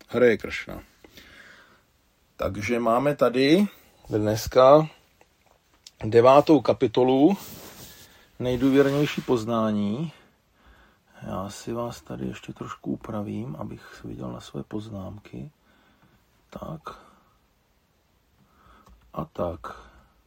Hare Kršna. Takže máme tady dneska 9. kapitolu Nejdůvěrnější poznání. Já si vás tady ještě trošku upravím, abych viděl na své poznámky. Tak. A tak.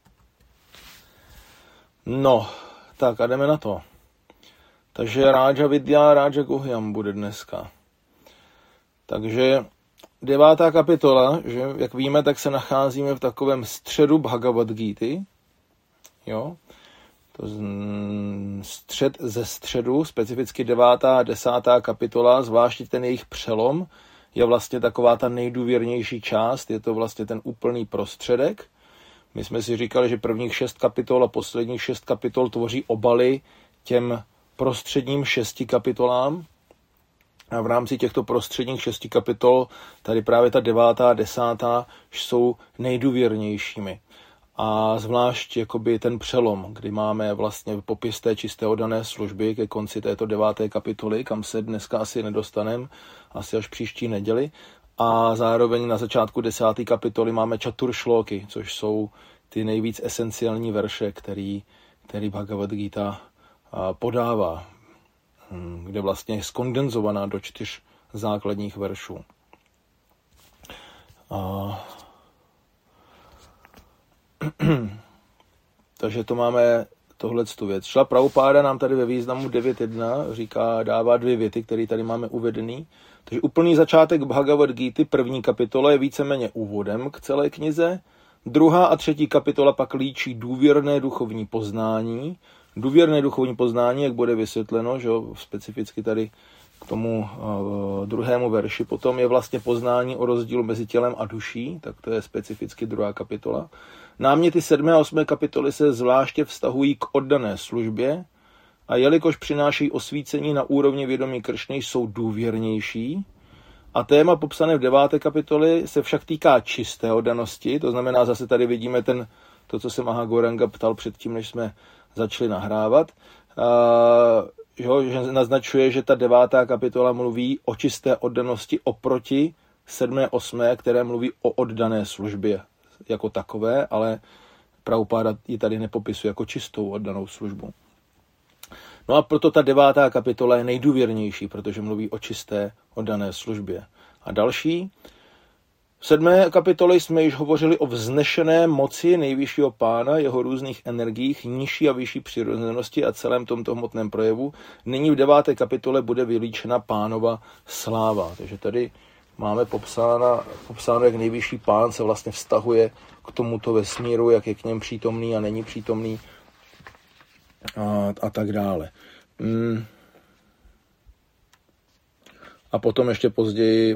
No, tak a jdeme na to. Takže Raja Vidya, Raja Guhyam bude dneska. Takže 9. kapitola, že jak víme, tak se nacházíme v takovém středu Bhagavad Gity. Jo. To střed ze středu, specificky 9. a 10. kapitola, zvláště ten jejich přelom, je vlastně taková ta nejdůvěrnější část, je to vlastně ten úplný prostředek. My jsme si říkali, že prvních 6 kapitol a posledních 6 kapitol tvoří obaly těm prostředním 6 kapitolám. A v rámci těchto prostředních 6 kapitol tady právě ta 9. a 10. jsou nejdůvěrnějšími. A zvlášť jakoby ten přelom, kdy máme vlastně popis té čisté oddané služby ke konci této 9. kapitoly, kam se dneska asi nedostaneme, asi až příští neděli. A zároveň na začátku 10. kapitoly máme čatur šlóky, což jsou ty nejvíc esenciální verše, který Bhagavad Gita podává, kde vlastně je skondenzovaná do 4 základních veršů. Takže to máme tohletu věc. Šla Prabhupáda nám tady ve významu 9.1 říká, dává 2 věty, které tady máme uvedený. Takže úplný začátek Bhagavad Gity, 1. kapitola je víceméně úvodem k celé knize. 2. a 3. kapitola pak líčí důvěrné duchovní poznání. Důvěrné duchovní poznání, jak bude vysvětleno, že specificky tady k tomu 2. verši, potom je vlastně poznání o rozdílu mezi tělem a duší, tak to je specificky 2. kapitola. Náměty 7. a 8. kapitoly se zvláště vztahují k oddané službě a jelikož přináší osvícení na úrovni vědomí Kršny, jsou důvěrnější. A téma popsané v 9. kapitole se však týká čisté oddanosti, to znamená, zase tady vidíme to, co se Mahagoranga ptal předtím, než jsme začali nahrávat, že naznačuje, že ta 9. kapitola mluví o čisté oddanosti oproti 7. a 8., které mluví o oddané službě jako takové, ale Prabhupáda ji tady nepopisuje jako čistou oddanou službu. No a proto ta 9. kapitola je nejdůvěrnější, protože mluví o čisté oddané službě. A další, v 7. kapitole jsme již hovořili o vznešené moci nejvyššího pána, jeho různých energiích, nižší a vyšší přirozenosti a celém tomto hmotném projevu. Nyní v 9. kapitole bude vylíčena pánova sláva. Takže tady máme popsáno, jak nejvyšší pán se vlastně vztahuje k tomuto vesmíru, jak je k něm přítomný a není přítomný a tak dále. A potom ještě později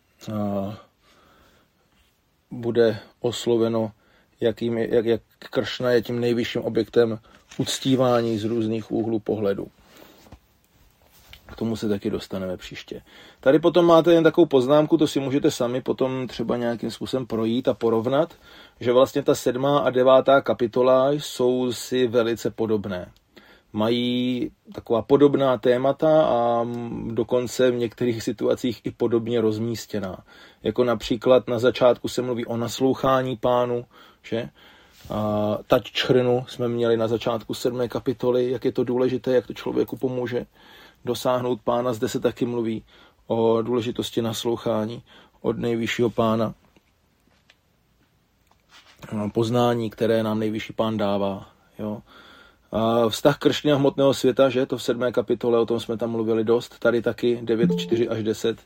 bude osloveno, jak Kršna je tím nejvyšším objektem uctívání z různých úhlů pohledu. K tomu se taky dostaneme příště. Tady potom máte jen takovou poznámku, to si můžete sami potom třeba nějakým způsobem projít a porovnat, že vlastně ta 7. a 9. kapitola jsou si velice podobné. Mají taková podobná témata a dokonce v některých situacích i podobně rozmístěná. Jako například na začátku se mluví o naslouchání pánu, že? Tať čchrnu jsme měli na začátku 7. kapitoly, jak je to důležité, jak to člověku pomůže dosáhnout pána. Zde se taky mluví o důležitosti naslouchání od nejvyššího pána. Poznání, které nám nejvyšší pán dává. Jo. Vztah Kršny a hmotného světa, že? To v 7. kapitole, o tom jsme tam mluvili dost. Tady taky 9, 4 až 10.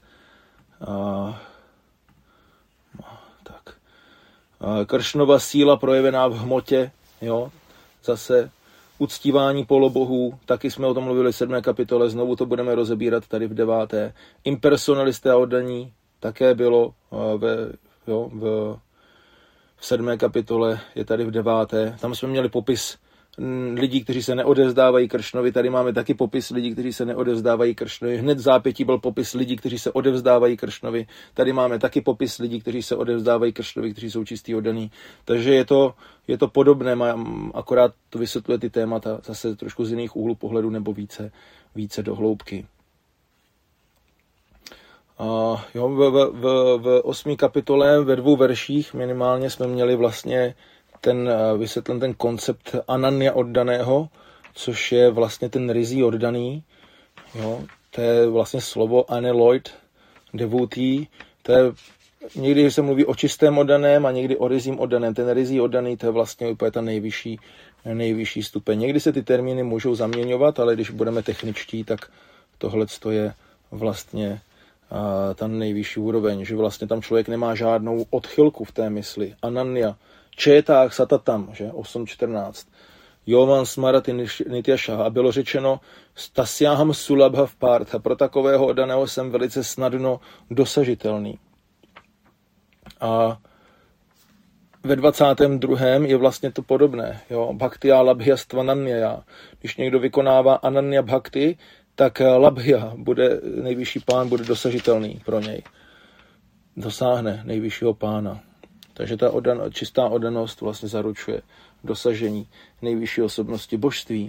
Tak. Kršnova síla projevená v hmotě, jo? Zase uctívání polobohů, taky jsme o tom mluvili v 7. kapitole, znovu to budeme rozebírat tady v 9. Impersonalisté a oddaní také bylo v 7. kapitole, je tady v 9. Tam jsme měli popis lidí, kteří se neodevzdávají Kršnovi. Tady máme taky popis lidí, kteří se neodevzdávají Kršnovi. Hned v zápětí byl popis lidí, kteří se odevzdávají Kršnovi. Tady máme taky popis lidí, kteří se odevzdávají Kršnovi, kteří jsou čistý oddaný. Takže je to podobné, akorát to vysvětluje ty témata zase trošku z jiných úhlů pohledu nebo více do hloubky. Jo, v 8. kapitole ve 2 verších minimálně jsme měli vlastně vysvětlen ten koncept Anania oddaného, což je vlastně ten rizí oddaný. Jo, to je vlastně slovo aneloid, devotee, to je někdy se mluví o čistém oddaném a někdy o rizím oddaném. Ten rizí oddaný, to je vlastně úplně ta nejvyšší stupeň. Někdy se ty termíny můžou zaměňovat, ale když budeme techničtí, tak tohle je vlastně ta nejvyšší úroveň, že vlastně tam člověk nemá žádnou odchylku v té mysli. Ananya, čéták satatam, že 8.14. Jovan smarati nityašaha. A bylo řečeno, stasyaham sulabha v partha. Pro takového oddaného jsem velice snadno dosažitelný. A ve 22. je vlastně to podobné. Jo? Bhaktiya labhyastva nannyaya. Když někdo vykonává ananya bhakti, tak labhya, nejvyšší pán, bude dosažitelný pro něj. Dosáhne nejvyššího pána. Takže ta čistá oddanost vlastně zaručuje dosažení nejvyšší osobnosti božství.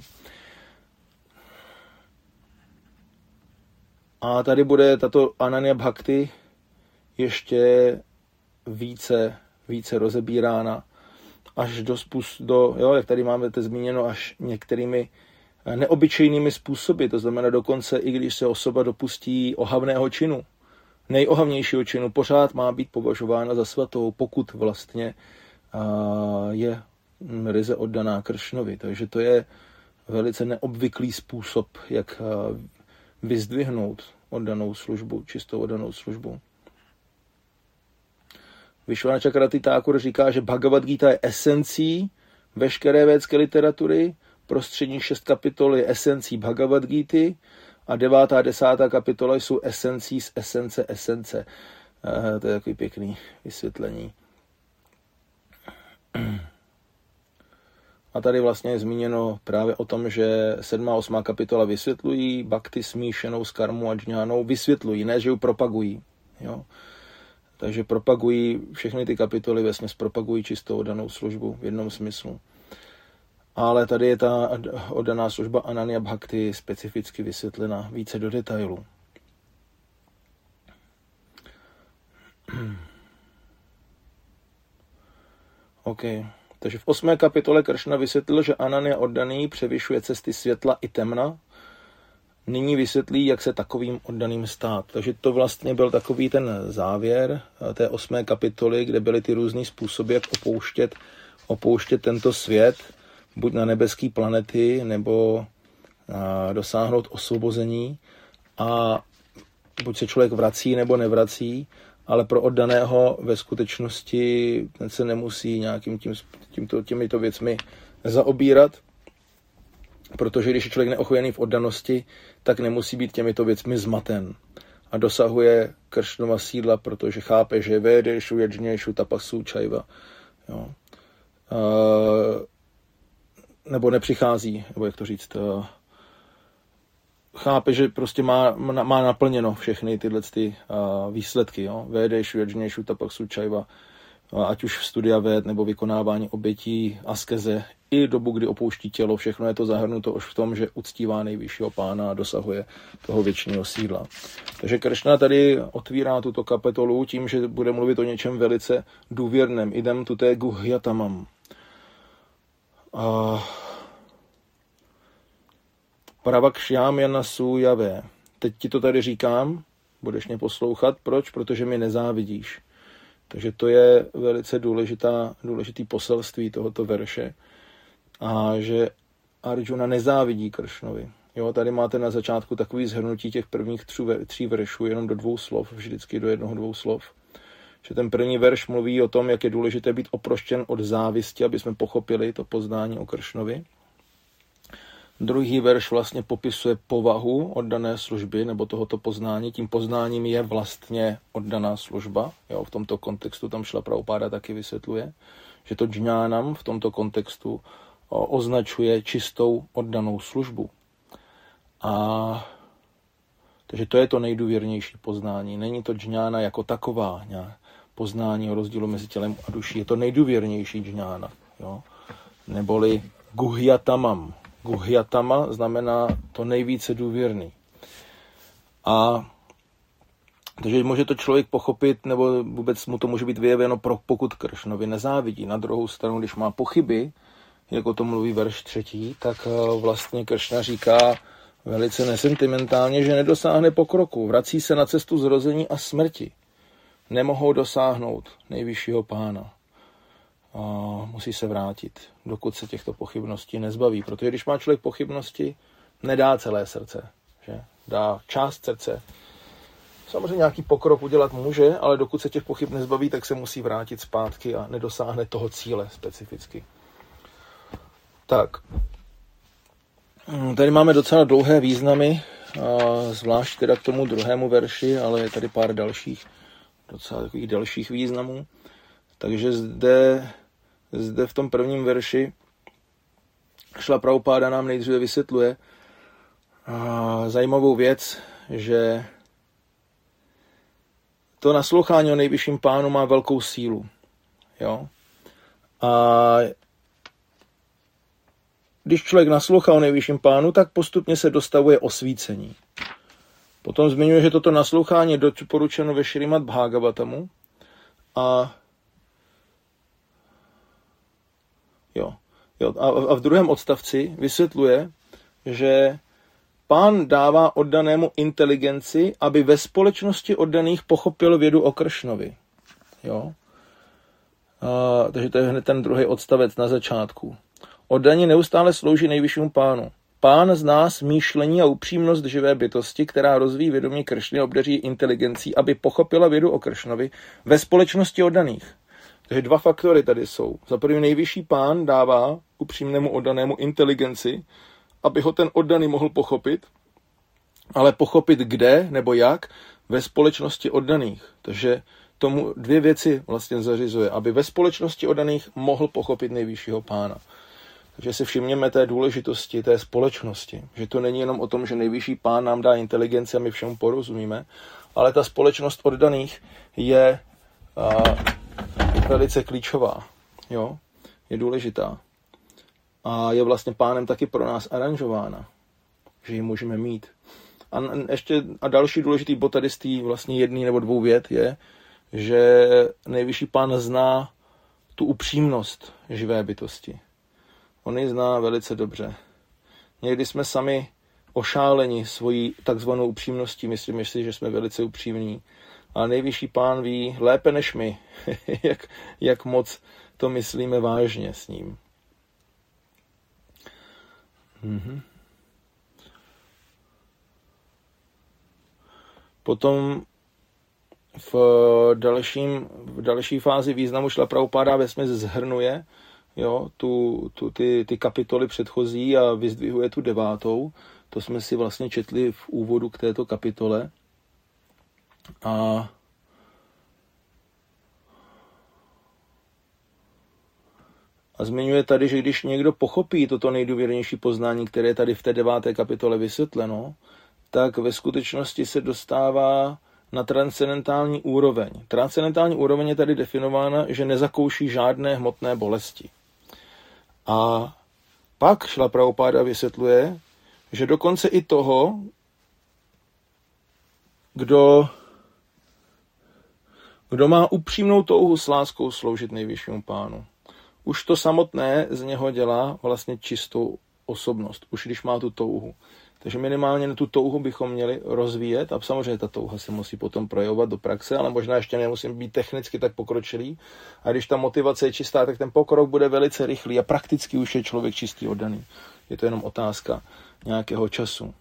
A tady bude tato ananya bhakti ještě více rozebírána až jak tady máme to zmíněno, až některými neobyčejnými způsoby. To znamená dokonce, i když se osoba dopustí ohavného činu, nejohavnějšího činu, pořád má být považována za svatou, pokud vlastně je ryze oddaná Kršnovi. Takže to je velice neobvyklý způsob, jak vyzdvihnout oddanou službu, čistou oddanou službu. Vishvanachakrati Thakur říká, že Bhagavad Gita je esencí veškeré védské literatury, prostředních 6 kapitol je esencí Bhagavad Gity a 9. a 10. kapitola jsou esencí z esence. To je takový pěkný vysvětlení. A tady vlastně je zmíněno právě o tom, že 7. a 8. kapitola vysvětlují bhakti smíšenou s karmou a džňánou, vysvětlují, ne, že ji propagují. Jo? Takže propagují, všechny ty kapitoly vesměs propagují čistou oddanou službu v jednom smyslu. Ale tady je ta oddaná služba Ananya Bhakti specificky vysvětlena více do detailu. OK. Takže v 8. kapitole Kršna vysvětlil, že Ananya oddaný převyšuje cesty světla i temna. Nyní vysvětlí, jak se takovým oddaným stát. Takže to vlastně byl takový ten závěr té 8. kapitoly, kde byly ty různý způsoby, jak opouštět tento svět, buď na nebeské planety, nebo dosáhnout osvobození. A buď se člověk vrací, nebo nevrací, ale pro oddaného ve skutečnosti ten se nemusí nějakým těmito věcmi zaobírat, protože když je člověk neochojený v oddanosti, tak nemusí být těmito věcmi zmaten. A dosahuje Kršnova sídla, protože chápe, že védešu, ječněšu, tapasů, čajva. Jo. Nebo nepřichází, nebo jak to říct, chápe, že prostě má naplněno všechny tyhle výsledky. Védešu, ječněšu, tapasů, čajva. Ať už v studia véd nebo vykonávání obětí, askeze, i dobu, kdy opouští tělo, všechno je to zahrnuto už v tom, že uctívá nejvyššího pána a dosahuje toho věčného sídla. Takže Kršna tady otvírá tuto kapitolu tím, že bude mluvit o něčem velice důvěrném. Idem tuté guhyatamam. Pravakšyám janasújavé. Teď ti to tady říkám, budeš mě poslouchat. Proč? Protože mi nezávidíš. Takže to je velice důležitý poselství tohoto verše. A že Arjuna nezávidí Kršnovi. Jo, tady máte na začátku takový shrnutí těch prvních 3 veršů, jenom do 2 slov, vždycky do 1-2 slov. Že ten první verš mluví o tom, jak je důležité být oproštěn od závisti, aby jsme pochopili to poznání o Kršnovi. Druhý verš vlastně popisuje povahu oddané služby nebo tohoto poznání. Tím poznáním je vlastně oddaná služba. Jo, v tomto kontextu tam Šrila Prabhupáda taky vysvětluje, že to džňánam v tomto kontextu označuje čistou oddanou službu. Takže to je to nejdůvěrnější poznání. Není to džňána jako taková poznání o rozdílu mezi tělem a duší. Je to nejdůvěrnější džňána. Jo? Neboli guhyatamam. Guhyatama znamená to nejvíce důvěrný. A Takže může to člověk pochopit, nebo vůbec mu to může být vyjeveno, pokud Kršnovi nezávidí. Na druhou stranu, když má pochyby, jako to mluví verš 3, tak vlastně Kršna říká velice nesentimentálně, že nedosáhne pokroku. Vrací se na cestu zrození a smrti. Nemohou dosáhnout nejvyššího pána. A musí se vrátit, dokud se těchto pochybností nezbaví. Protože když má člověk pochybnosti, nedá celé srdce. Že? Dá část srdce. Samozřejmě nějaký pokrok udělat může, ale dokud se těch pochyb nezbaví, tak se musí vrátit zpátky a nedosáhne toho cíle specificky. Tak. Tady máme docela dlouhé významy, zvlášť teda k tomu druhému verši, ale je tady pár dalších, docela takových dalších významů. Takže zde v tom prvním verši Šla Prabhupáda nám nejdříve vysvětluje zajímavou věc, že to naslouchání o nejvyšším pánu má velkou sílu. Jo? A když člověk naslouchá o nejvyšším pánu, tak postupně se dostavuje osvícení. Potom zmiňuje, že toto naslouchání je doporučeno ve Šrimad Bhagavatamu a v druhém odstavci vysvětluje, že pán dává oddanému inteligenci, aby ve společnosti oddaných pochopil vědu o Kršnovi. Jo? Takže to je hned ten druhý odstavec na začátku. Oddaní neustále slouží nejvyššímu pánu. Pán zná smýšlení a upřímnost živé bytosti, která rozvíjí vědomí Kršny a obdaří inteligencí, aby pochopila vědu o Kršnovi ve společnosti oddaných. Takže dva faktory tady jsou. Za první nejvyšší pán dává upřímnému oddanému inteligenci, aby ho ten oddaný mohl pochopit, ale pochopit kde nebo jak ve společnosti oddaných. Takže tomu dvě věci vlastně zařizuje, aby ve společnosti oddaných mohl pochopit nejvyššího pána. Takže si všimněme té důležitosti té společnosti, že to není jenom o tom, že nejvyšší pán nám dá inteligenci a my všemu porozumíme, ale ta společnost oddaných je velice klíčová, jo? Je důležitá. A je vlastně pánem taky pro nás aranžována, že ji můžeme mít. A další důležitý bod tady z té vlastně jedné nebo dvou vět je, že nejvyšší pán zná tu upřímnost živé bytosti. On ji zná velice dobře. Někdy jsme sami ošáleni svojí takzvanou upřímností, myslíme si, že jsme velice upřímní. A nejvyšší pán ví lépe než my, jak moc to myslíme vážně s ním. Potom v další fázi významu Šla Prabhupáda vesměs zhrnuje, jo, ty kapitoly předchozí a vyzdvihuje tu 9. To jsme si vlastně četli v úvodu k této kapitole. A zmiňuje tady, že když někdo pochopí toto nejdůvěrnější poznání, které je tady v té 9. kapitole vysvětleno, tak ve skutečnosti se dostává na transcendentální úroveň. Transcendentální úroveň je tady definována, že nezakouší žádné hmotné bolesti. A pak Šla Prabhupáda vysvětluje, že dokonce i toho, kdo má upřímnou touhu s láskou sloužit nejvyššímu pánu. Už to samotné z něho dělá vlastně čistou osobnost, už když má tu touhu. Takže minimálně na tu touhu bychom měli rozvíjet a samozřejmě ta touha se musí potom projevovat do praxe, ale možná ještě nemusím být technicky tak pokročilý. A když ta motivace je čistá, tak ten pokrok bude velice rychlý a prakticky už je člověk čistý oddaný. Je to jenom otázka nějakého času.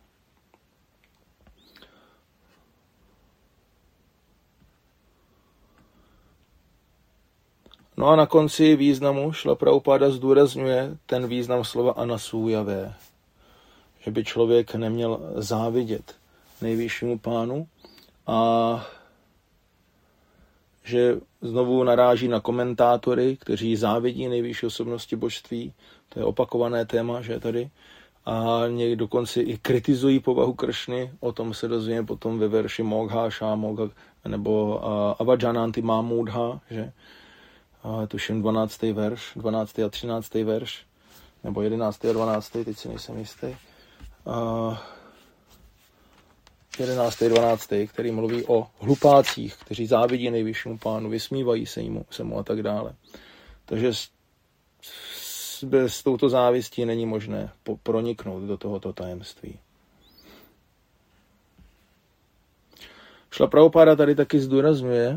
No a na konci významu Šla Prabhupáda zdůrazňuje ten význam slova anasújavé. Že by člověk neměl závidět nejvyššímu pánu a že znovu naráží na komentátory, kteří závidí nejvyšší osobnosti božství. To je opakované téma, že tady. A někdy dokonce i kritizují povahu Kršny. O tom se dozvíme potom ve verši Mogha, Šámogha nebo Avajananti Mámudha, že? Tuším 12. verš, 12. a 13. verš, nebo 11. a 12. teď si nejsem jistý. 11. 12., který mluví o hlupácích, kteří závidí nejvyššímu pánu, vysmívají se mu a tak dále. Takže bez touto závistí není možné proniknout do tohoto tajemství. Šla Prabhupáda tady taky zdůrazňuje,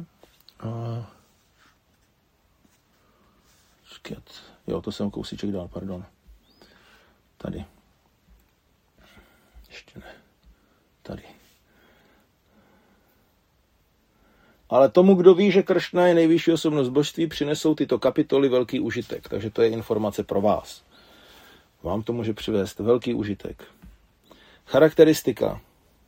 jo, to jsem kousíček dál, pardon. Tady. Ještě ne. Tady. Ale tomu, kdo ví, že Kršna je nejvyšší osobnost božství, přinesou tyto kapitoly velký užitek. Takže to je informace pro vás. Vám to může přivést velký užitek. Charakteristika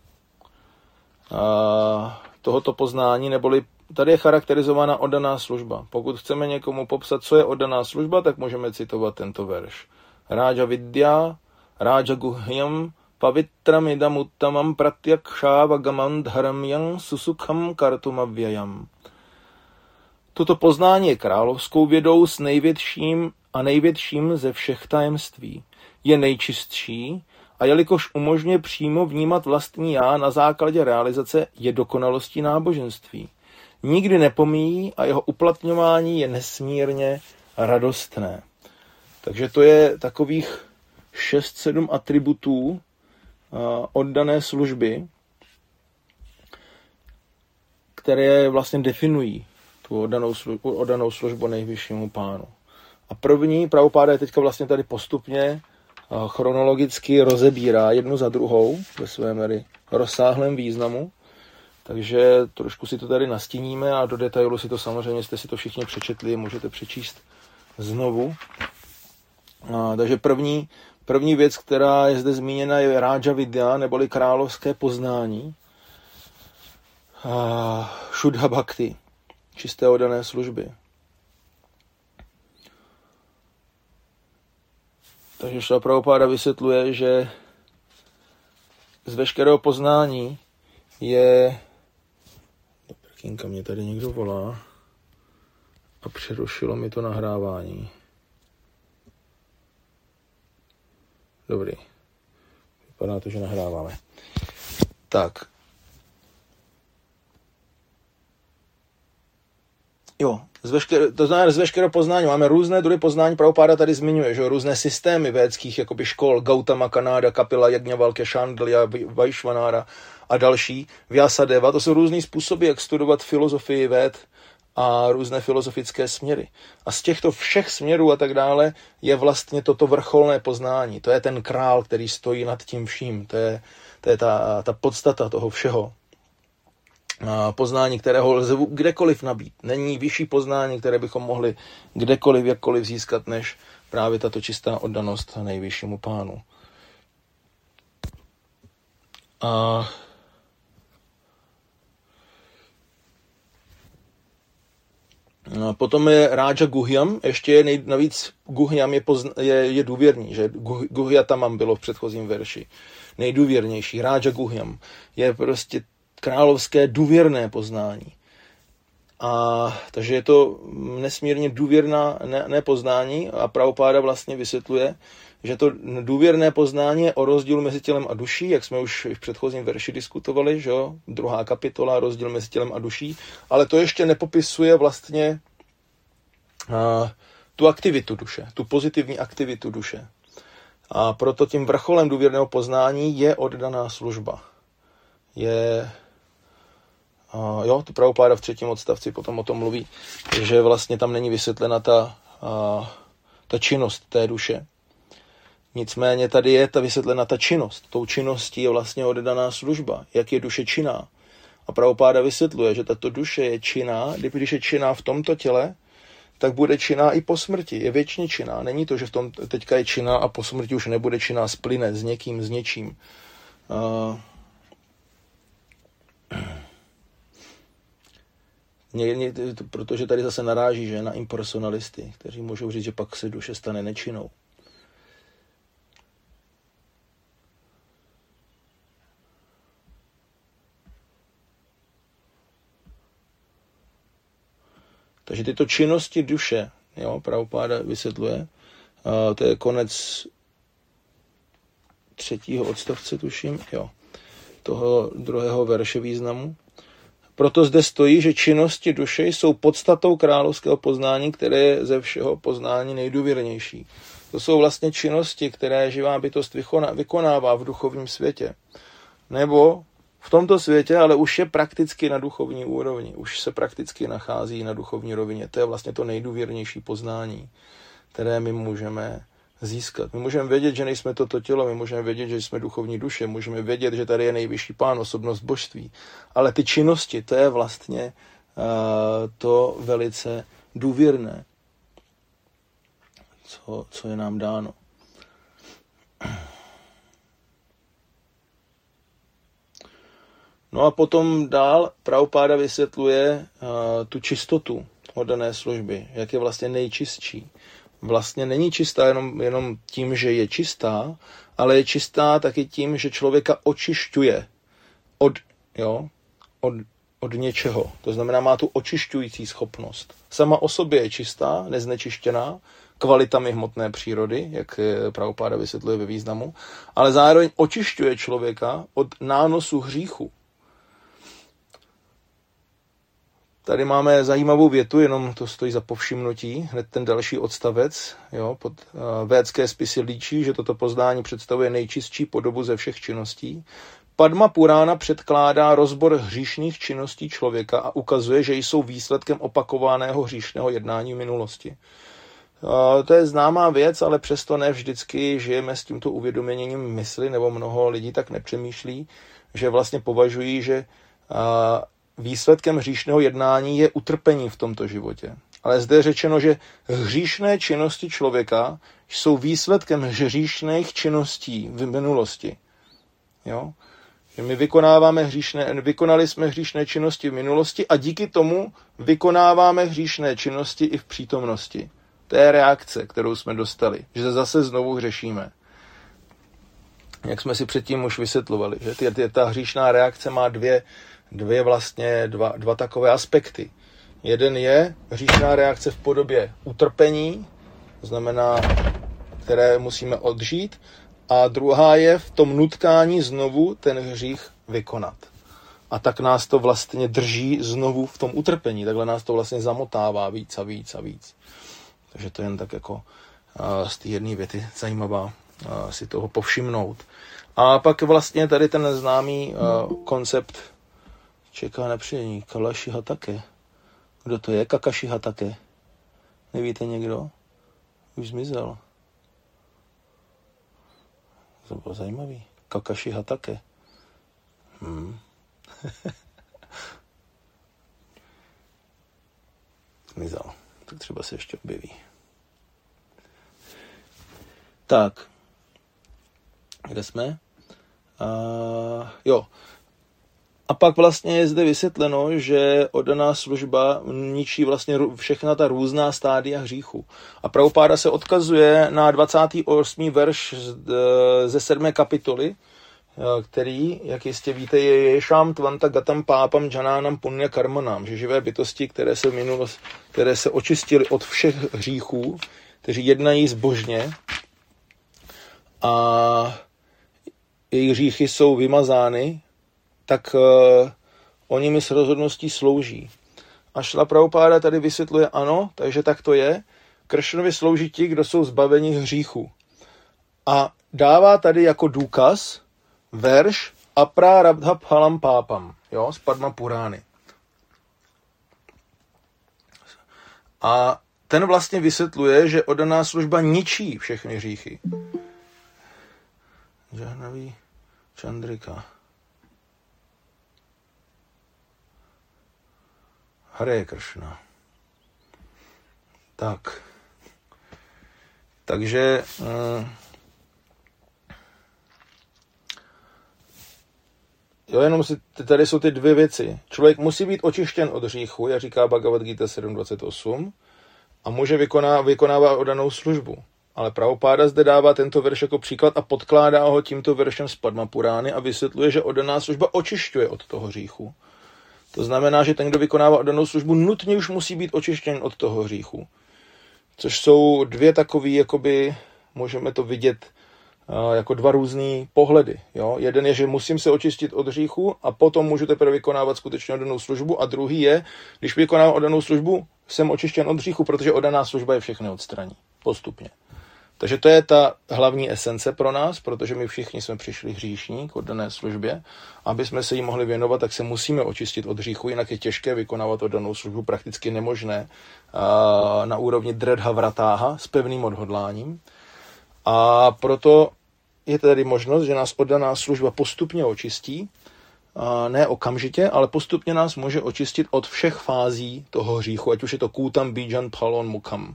tohoto poznání, neboli tady je charakterizována oddaná služba. Pokud chceme někomu popsat, co je oddaná služba, tak můžeme citovat tento verš. Rája vidya, rája guhyam, pavitram idam uttamam pratyakšávagamam dharamyam susukham kartumavyayam. Toto poznání je královskou vědou s největším ze všech tajemství. Je nejčistší a jelikož umožňuje přímo vnímat vlastní já na základě realizace, je dokonalostí náboženství. Nikdy nepomíjí a jeho uplatňování je nesmírně radostné. Takže to je takových 6-7 atributů oddané služby, které vlastně definují tu oddanou službu nejvyššímu pánu. A první, Prabhupáda je teďka vlastně tady postupně chronologicky rozebírá jednu za druhou ve svém rozsáhlém významu. Takže trošku si to tady nastíníme a do detailu si to samozřejmě, jste si to všichni přečetli, můžete přečíst znovu. Takže první věc, která je zde zmíněna, je Rája Vidya, neboli královské poznání. Šuddha bhakti, čisté oddané služby. Takže Šrila Prabhupáda vysvětluje, že z veškerého poznání je... Prkínka, mě tady někdo volá a přerušilo mi to nahrávání. Dobrý. Vypadá to, že nahráváme. Tak. Jo, to znamená, z veškerého poznání máme různé druhy poznání, Prabhupáda tady zmiňuje, že různé systémy védských jakoby škol, Gautama, Kanada, Kapila, Yajnavalkya, Chandalya, Vaishvanara a další, Vyasadeva, to jsou různý způsoby, jak studovat filozofii véd a různé filozofické směry. A z těchto všech směrů a tak dále je vlastně toto vrcholné poznání. To je ten král, který stojí nad tím vším. To je ta podstata toho všeho. Poznání, kterého lze kdekoliv nabít. Není vyšší poznání, které bychom mohli kdekoliv, jakkoliv získat, než právě tato čistá oddanost nejvyššímu pánu. Potom je Rája Guhyam, ještě je navíc Guhyam je důvěrný, že Guhyatamam bylo v předchozím verši. Nejdůvěrnější, Rája Guhyam je prostě královské důvěrné poznání. Takže je to nesmírně důvěrná nepoznání a Prabhupáda vlastně vysvětluje, že to důvěrné poznání je o rozdílu mezi tělem a duší, jak jsme už v předchozím verši diskutovali, že jo? 2. kapitola, rozdíl mezi tělem a duší, ale to ještě nepopisuje vlastně tu aktivitu duše, tu pozitivní aktivitu duše. A proto tím vrcholem důvěrného poznání je oddaná služba. To Prabhupáda v 3. odstavci potom o tom mluví, že vlastně tam není vysvětlena ta činnost té duše. Nicméně tady je vysvětlena ta činnost. Tou činností je vlastně oddaná služba, jak je duše činná. A Prabhupáda vysvětluje, že tato duše je činná, když je činná v tomto těle, tak bude činná i po smrti, je věčně činná. Není to, že v tom teďka je činná a po smrti už nebude činná, splyne s někým, s něčím. Protože tady zase naráží, že na impersonalisty, kteří můžou říct, že pak se duše stane nečinnou. Takže tyto činnosti duše, Prabhupáda vysvětluje, to je konec 3. odstavce, tuším, toho druhého verše významu. Proto zde stojí, že činnosti duše jsou podstatou královského poznání, které je ze všeho poznání nejdůvěrnější. To jsou vlastně činnosti, které živá bytost vykonává v duchovním světě. Nebo v tomto světě, ale už je prakticky na duchovní úrovni. Už se prakticky nachází na duchovní rovině. To je vlastně to nejdůvěrnější poznání, které my můžeme získat. My můžeme vědět, že nejsme toto tělo, my můžeme vědět, že jsme duchovní duše, můžeme vědět, že tady je nejvyšší Pán, osobnost božství. Ale ty činnosti, to je vlastně to velice důvěrné, co je nám dáno. No a potom dál Prabhupáda vysvětluje tu čistotu oddané služby, jak je vlastně nejčistší. Vlastně není čistá jenom tím, že je čistá, ale je čistá taky tím, že člověka očišťuje od něčeho. To znamená, má tu očišťující schopnost. Sama o sobě je čistá, neznečištěná, kvalitami hmotné přírody, jak Prabhupáda vysvětluje ve významu, ale zároveň očišťuje člověka od nánosu hříchu. Tady máme zajímavou větu, jenom to stojí za povšimnutí, hned ten další odstavec. Pod védské spisy líčí, že toto poznání představuje nejčistší podobu ze všech činností. Padma Purána předkládá rozbor hříšných činností člověka a ukazuje, že jsou výsledkem opakovaného hříšného jednání v minulosti. To je známá věc, ale přesto ne vždycky žijeme s tímto uvědoměním mysli, nebo mnoho lidí tak nepřemýšlí, že vlastně považují, že výsledkem hříšného jednání je utrpení v tomto životě. Ale zde je řečeno, že hříšné činnosti člověka jsou výsledkem hříšných činností v minulosti. Že my vykonali jsme hříšné činnosti v minulosti a díky tomu vykonáváme hříšné činnosti i v přítomnosti. To je reakce, kterou jsme dostali, že zase znovu hřešíme. Jak jsme si předtím už vysvětlovali, že ta hříšná reakce má dva takové aspekty. Jeden je hříšná reakce v podobě utrpení, to znamená, které musíme odžít, a druhá je v tom nutkání znovu ten hřích vykonat. A tak nás to vlastně drží znovu v tom utrpení, takhle nás to vlastně zamotává víc a víc a víc. Takže to je jen tak jako z té jedné věty zajímavá si toho povšimnout. A pak vlastně tady ten známý koncept čeká nepřijení. Kalaši Hatake. Kdo to je? Kakashi Hatake. Nevíte někdo? Už zmizel. To bylo zajímavý. Kakashi Hatake. Zmizel. Tak třeba se ještě objeví. Tak. Kde jsme? A pak vlastně je zde vysvětleno, že oddaná služba ničí vlastně všechna ta různá stádia hříchu. A Prabhupáda se odkazuje na 28. verš ze 7. kapitoly, který, jak jistě víte, je ješám tvanta gatam pápam džanánam punya karmanám, že živé bytosti, které se očistily od všech hříchů, kteří jednají zbožně a jejich hříchy jsou vymazány, tak oni mi s rozhodností slouží. A Šrila Prabhupáda tady vysvětluje, ano, takže tak to je. Kršnovi slouží ti, kdo jsou zbaveni hříchu. A dává tady jako důkaz verš Aprarabdha phalam pápam, z Padma Purány. A ten vlastně vysvětluje, že oddaná služba ničí všechny hříchy. Jahnaví Chandrika. Hare Krishna. Tak. Takže jenom tady jsou ty dvě věci. Člověk musí být očištěn od hříchu, jak říká Bhagavad Gita 7.28, a může vykonávat oddanou službu. Ale Prabhupáda zde dává tento verš jako příklad a podkládá ho tímto veršem z Padma Purány a vysvětluje, že oddaná služba očišťuje od toho hříchu. To znamená, že ten, kdo vykonává oddanou službu, nutně už musí být očištěn od toho hříchu. Což jsou dvě takové, jakoby, můžeme to vidět jako dva různý pohledy. Jo? Jeden je, že musím se očistit od hříchu a potom můžu teprve vykonávat skutečně oddanou službu. A druhý je, když vykonávám oddanou službu, jsem očištěn od hříchu, protože oddaná služba je všechny odstraní. Postupně. Takže to je ta hlavní esence pro nás, protože my všichni jsme přišli hříšní k oddané službě. Aby jsme se jí mohli věnovat, tak se musíme očistit od hříchu, jinak je těžké vykonávat oddanou službu, prakticky nemožné na úrovni dredha vratáha s pevným odhodláním. A proto je tedy možnost, že nás oddaná služba postupně očistí, ne okamžitě, ale postupně nás může očistit od všech fází toho hříchu, ať už je to kůtam, bíjan, phalon, mukam.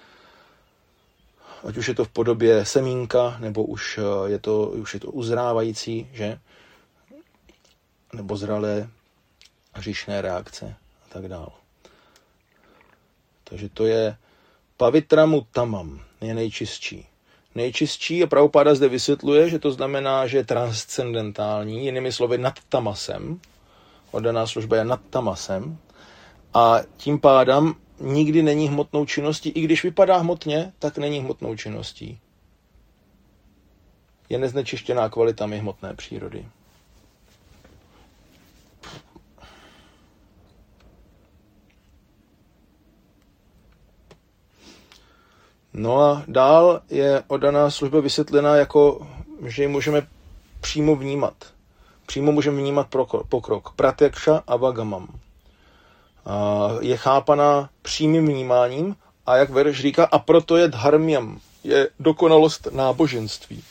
Ať už je to v podobě semínka, nebo už je to uzrávající, že? Nebo zralé hříšné reakce a tak dále. Takže to je pavitramu tamam, je nejčistší. Nejčistší a Prabhupáda zde vysvětluje, že to znamená, že je transcendentální, jinými slovy nad tamasem, oddaná služba je nad tamasem a tím pádem nikdy není hmotnou činností, i když vypadá hmotně, tak není hmotnou činností. Je neznečištěná kvalitami hmotné přírody. No a dál je oddaná služba vysvětlená jako, že ji můžeme přímo vnímat. Přímo můžeme vnímat pokrok. Pratyaksha avagamam. Je chápaná přímým vnímáním a jak verš říká, a proto je dharmyam, je dokonalost náboženství.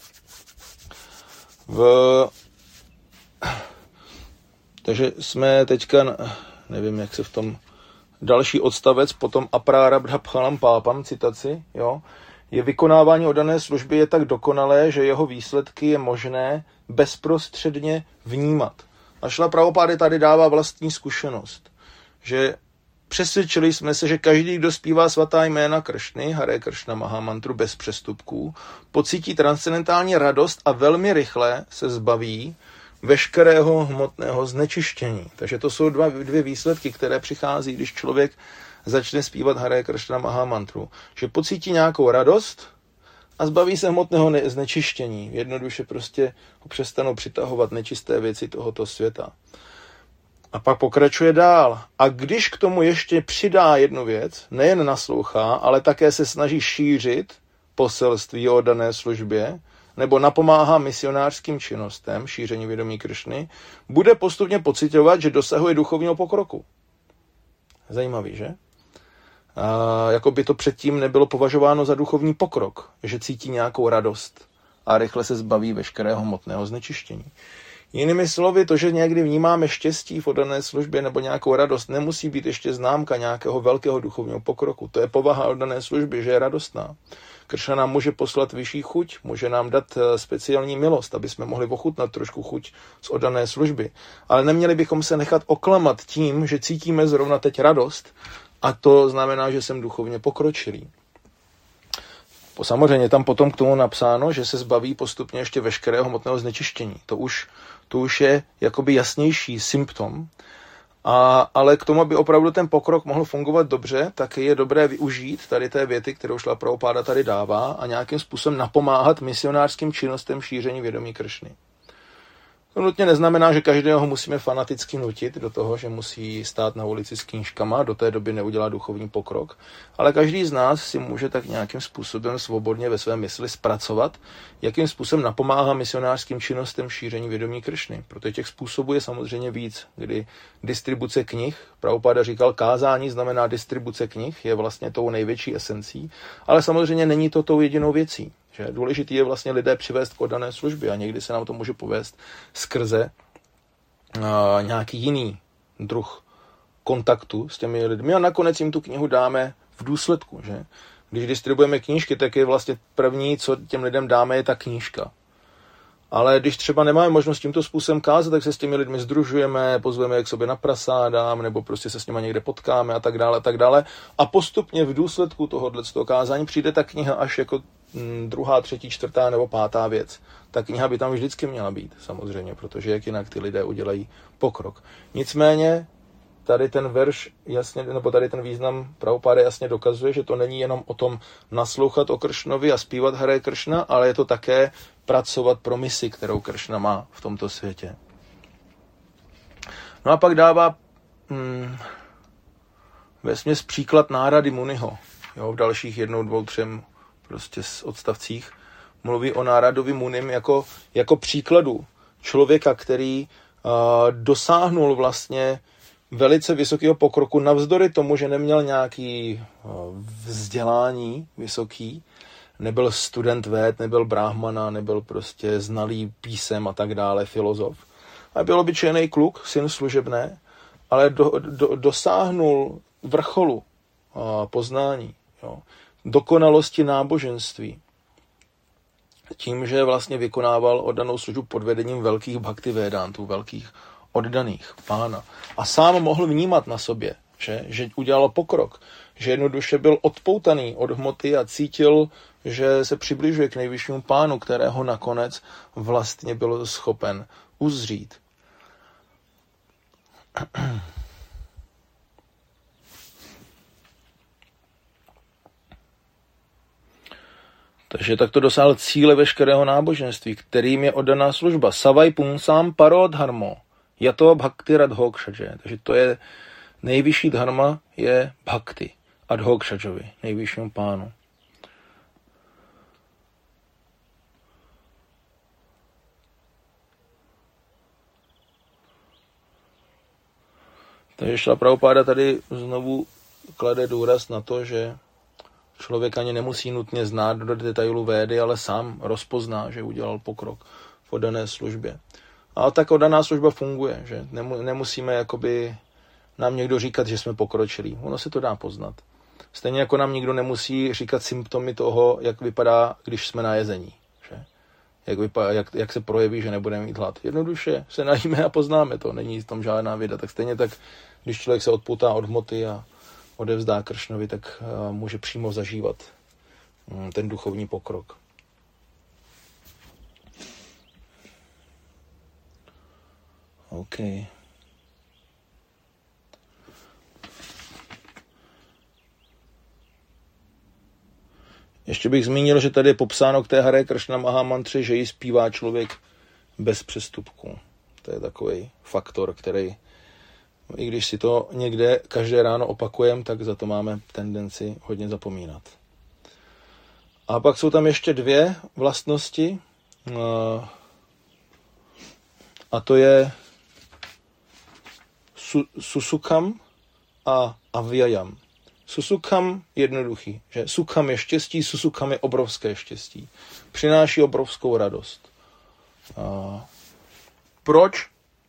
Takže jsme teďka, nevím, jak se v tom další odstavec, potom aprarabdha phalam pápam, citaci, jo, je vykonávání oddané služby je tak dokonalé, že jeho výsledky je možné bezprostředně vnímat. A Šrila Prabhupáda tady dává vlastní zkušenost, že přesvědčili jsme se, že každý, kdo zpívá svatá jména Kršny, Hare Kršna Mahamantru bez přestupků, pocítí transcendentální radost a velmi rychle se zbaví veškerého hmotného znečištění. Takže to jsou dvě výsledky, které přichází, když člověk začne zpívat Hare Kršna Mahamantru. Že pocítí nějakou radost a zbaví se hmotného znečištění. Jednoduše prostě ho přestanou přitahovat nečisté věci tohoto světa. A pak pokračuje dál. A když k tomu ještě přidá jednu věc, nejen naslouchá, ale také se snaží šířit poselství o dané službě, nebo napomáhá misionářským činnostem, šíření vědomí Kršny, bude postupně pociťovat, že dosahuje duchovního pokroku. Zajímavý, že? Jako by to předtím nebylo považováno za duchovní pokrok, že cítí nějakou radost a rychle se zbaví veškerého hmotného znečištění. Jinými slovy, to, že někdy vnímáme štěstí v oddané službě nebo nějakou radost, nemusí být ještě známka nějakého velkého duchovního pokroku. To je povaha oddané služby, že je radostná. Kršna nám může poslat vyšší chuť, může nám dát speciální milost, aby jsme mohli ochutnat trošku chuť z oddané služby. Ale neměli bychom se nechat oklamat tím, že cítíme zrovna teď radost a to znamená, že jsem duchovně pokročilý. Samozřejmě tam potom k tomu napsáno, že se zbaví postupně ještě veškerého hmotného znečištění. To už je jakoby jasnější symptom, ale k tomu, aby opravdu ten pokrok mohl fungovat dobře, tak je dobré využít tady té věty, kterou Šrila Prabhupáda tady dává a nějakým způsobem napomáhat misionářským činnostem šíření vědomí Kršny. To nutně neznamená, že každého musíme fanaticky nutit do toho, že musí stát na ulici s knížkama, do té doby neudělá duchovní pokrok, ale každý z nás si může tak nějakým způsobem svobodně ve své mysli zpracovat, jakým způsobem napomáhá misionářským činnostem šíření vědomí Kršny. Protože těch způsobů je samozřejmě víc, kdy distribuce knih, Prabhupáda říkal, kázání znamená distribuce knih, je vlastně tou největší esencí, ale samozřejmě není to tou jedinou věcí. Že důležitý je vlastně lidé přivést k oddané službě a někdy se nám to může povést skrze nějaký jiný druh kontaktu s těmi lidmi a nakonec jim tu knihu dáme v důsledku. Že? Když distribuujeme knížky, tak je vlastně první, co těm lidem dáme, je ta knížka. Ale když třeba nemáme možnost tímto způsobem kázat, tak se s těmi lidmi sdružujeme, pozveme je k sobě na prasádám, nebo prostě se s nimi někde potkáme a tak dále, a tak dále. A postupně v důsledku tohoto kázání přijde ta kniha až jako druhá, třetí, čtvrtá nebo pátá věc. Ta kniha by tam vždycky měla být, samozřejmě, protože jak jinak ty lidé udělají pokrok. Nicméně tady ten verš jasně, nebo tady ten význam Prabhupáda jasně dokazuje, že to není jenom o tom naslouchat o Kršnovi a zpívat Hare Kršna, ale je to také pracovat pro misi, kterou Kršna má v tomto světě. No a pak dává vesměs příklad Nárady Muniho. Jo, v dalších 1, 2, 3 prostě odstavcích mluví o Náradovi Munim jako příkladu člověka, který dosáhnul vlastně velice vysokého pokroku navzdory tomu, že neměl nějaký vzdělání vysoký, nebyl student véd, nebyl brahmana, nebyl prostě znalý písem a tak dále, filozof. A byl obyčejný kluk, syn služebné, ale dosáhnul vrcholu poznání, jo, dokonalosti náboženství. Tím, že vlastně vykonával oddanou službu pod vedením velkých bhakti vedantů, velkých oddaných pána. A sám mohl vnímat na sobě, že udělal pokrok, že jednoduše byl odpoutaný od hmoty a cítil, že se přibližuje k nejvyššímu pánu, kterého nakonec vlastně byl schopen uzřít. Takže takto dosáhl cíle veškerého náboženství, kterým je oddaná služba. Savai punsam paro dharmo, yato bhakti radhokšaje. Takže to je nejvyšší dharma, je bhakti adhokšajovi, nejvyššímu pánu. Takže Šrila Prabhupáda tady znovu klade důraz na to, že člověk ani nemusí nutně znát do detailu védy, ale sám rozpozná, že udělal pokrok v oddané službě. A tak oddaná služba funguje, že nemusíme jakoby nám někdo říkat, že jsme pokročili. Ono se to dá poznat. Stejně jako nám nikdo nemusí říkat symptomy toho, jak vypadá, když jsme na jezení. Že? Jak se projeví, že nebudeme mít hlad. Jednoduše se najíme a poznáme to. Není v tom žádná věda. Tak stejně tak, když člověk se odpoutá od hmoty a odevzdá Kršnovi, tak může přímo zažívat ten duchovní pokrok. OK. Ještě bych zmínil, že tady je popsáno k té Hare Kršna Mahamantře, že ji zpívá člověk bez přestupku. To je takový faktor, který, i když si to někde každé ráno opakujeme, tak za to máme tendenci hodně zapomínat. A pak jsou tam ještě 2 vlastnosti, a to je susukam a avyayam. Susukam jednoduchý, že sukam je štěstí, susukam je obrovské štěstí. Přináší obrovskou radost. Proč?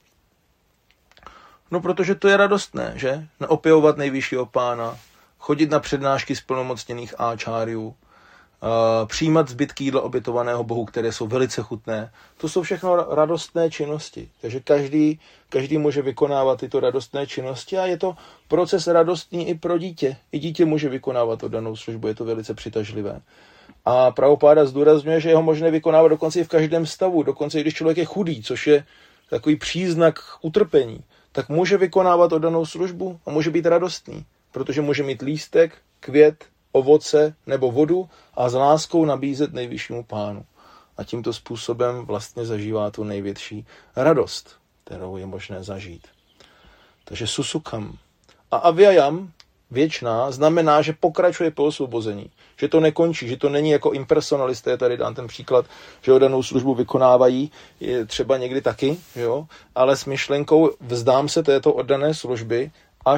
No, protože to je radostné, že? Opěvovat nejvyššího pána, chodit na přednášky splnomocněných áčáriů, přijímat zbytky jídla obětovaného Bohu, které jsou velice chutné. To jsou všechno radostné činnosti. Takže každý může vykonávat tyto radostné činnosti a je to proces radostný i pro dítě. I dítě může vykonávat oddanou službu, je to velice přitažlivé. A Prabhupáda zdůrazňuje, že je ho možné vykonávat dokonce i v každém stavu, dokonce i když člověk je chudý, což je takový příznak utrpení, tak může vykonávat oddanou službu a může být radostný, protože může mít lístek, květ, ovoce nebo vodu a s láskou nabízet nejvyššímu pánu. A tímto způsobem vlastně zažívá tu největší radost, kterou je možné zažít. Takže susukam. A avyayam, věčná, znamená, že pokračuje po osvobození. Že to nekončí, že to není jako impersonalisté, tady dám ten příklad, že oddanou službu vykonávají třeba někdy taky, jo? Ale s myšlenkou vzdám se této oddané služby,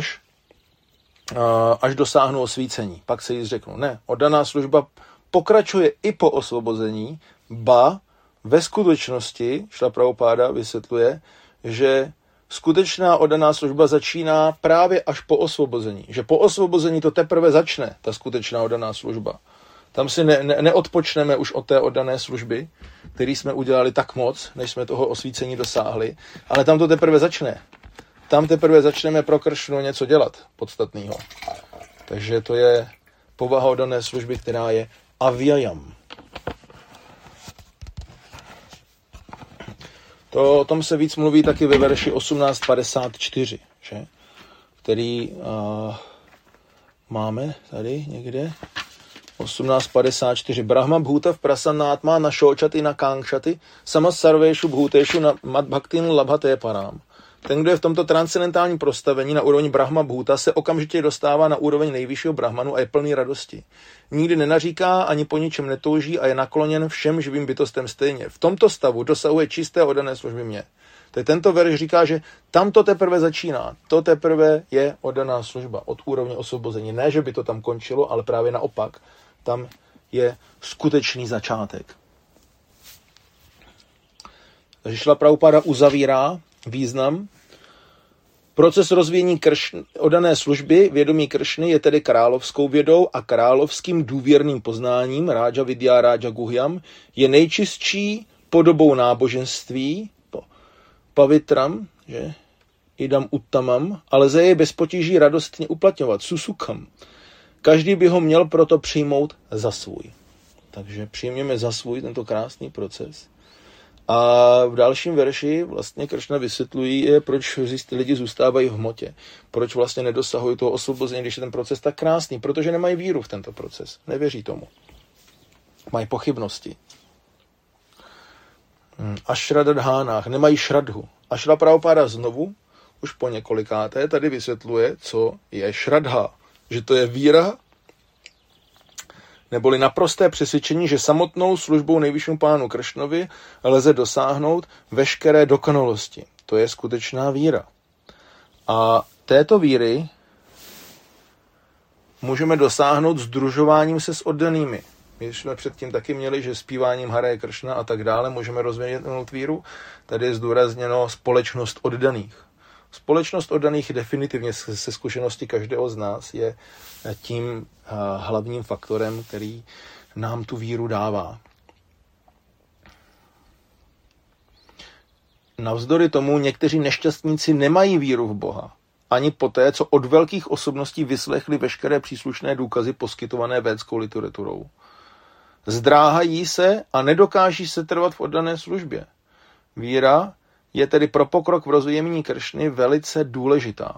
až dosáhnu osvícení. Pak se jí řeknu, ne, oddaná služba pokračuje i po osvobození, ba ve skutečnosti, Šrila Prabhupáda vysvětluje, že skutečná oddaná služba začíná právě až po osvobození. Že po osvobození to teprve začne, ta skutečná oddaná služba. Tam si neodpočneme už od té oddané služby, který jsme udělali tak moc, než jsme toho osvícení dosáhli, ale tam to teprve začne. Tam teprve začneme pro Kršnu něco dělat podstatného. Takže to je povaha oddané služby, která je avyayam. O tom se víc mluví taky ve verši 1854, že? který máme tady někde. 1854. Brahma bhuta v prasannátma na šočaty na kankšaty sama sarvéšu bhutéšu na madbhaktin labhaté parám. Ten, kdo je v tomto transcendentálním prostavení na úrovni Brahma bhuta, se okamžitě dostává na úroveň nejvyššího brahmanu a je plný radosti. Nikdy nenaříká, ani po ničem netouží a je nakloněn všem živým bytostem stejně. V tomto stavu dosahuje čisté oddané služby mě. Tento verš říká, že tam to teprve začíná. To teprve je oddaná služba od úrovně osvobození. Ne, že by to tam končilo, ale právě naopak. Tam je skutečný začátek. Takže Šrila Prabhupáda uzavírá význam. Proces rozvíjení oddané služby vědomí Kršny je tedy královskou vědou a královským důvěrným poznáním, Rája Vidya Rája Guhyam, je nejčistší podobou náboženství, pavitram, že? Idam uttamam, ale lze jej bez potíží radostně uplatňovat, susukam. Každý by ho měl proto přijmout za svůj. Takže přijměme za svůj tento krásný proces. A v dalším verši vlastně Kršna vysvětlují, proč ty lidi zůstávají v hmotě. Proč vlastně nedosahují toho osvobození, když je ten proces tak krásný. Protože nemají víru v tento proces. Nevěří tomu. Mají pochybnosti. A šradadhánách, nemají šradhu. A Šrila Prabhupáda znovu, už po několikáté, tady vysvětluje, co je šradha. Že to je víra, neboli naprosté přesvědčení, že samotnou službou nejvyššímu pánu Kršnovi lze dosáhnout veškeré dokonalosti. To je skutečná víra. A této víry můžeme dosáhnout sdružováním se s oddanými. My jsme předtím taky měli, že zpíváním Hare Kršna a tak dále můžeme rozvíjet víru. Tady je zdůrazněno společnost oddaných. Společnost oddaných definitivně se zkušenosti každého z nás je tím hlavním faktorem, který nám tu víru dává. Navzdory tomu někteří nešťastníci nemají víru v Boha. Ani poté, co od velkých osobností vyslechli veškeré příslušné důkazy poskytované védskou literaturou. Zdráhají se a nedokáží se trvat v oddané službě. Víra je tedy pro pokrok v rozvíjení Kršny velice důležitá.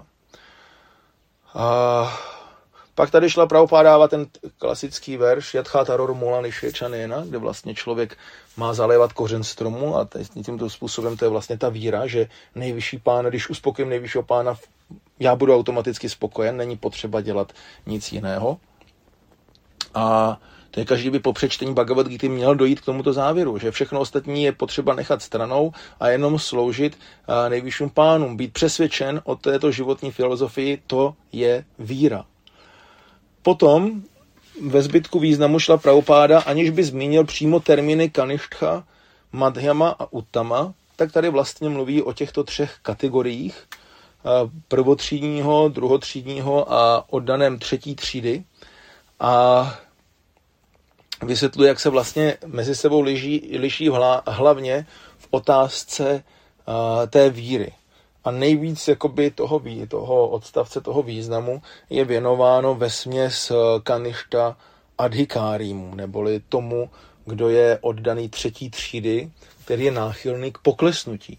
Pak tady Šrila Prabhupáda dává ten klasický verš Yatha taror mula nishechanena, kde vlastně člověk má zalévat kořen stromu a tímto způsobem to je vlastně ta víra, že nejvyšší pán, když uspokojím nejvyššího pána, já budu automaticky spokojen, není potřeba dělat nic jiného. A to je každý by po přečtení Bhagavad Gity měl dojít k tomuto závěru, že všechno ostatní je potřeba nechat stranou a jenom sloužit nejvyšším pánům. Být přesvědčen o této životní filozofii, to je víra. Potom ve zbytku významu Šrila Prabhupáda, aniž by zmínil přímo termíny kaništha, madhyama a uttama, tak tady vlastně mluví o těchto třech kategoriích prvotřídního, druhotřídního a oddaném třetí třídy a vysvětluje, jak se vlastně mezi sebou liší hlavně v otázce té víry. A nejvíc jakoby toho odstavce, toho významu je věnováno vesměs kaništa adhikárímu, neboli tomu, kdo je oddaný třetí třídy, který je náchylný k poklesnutí.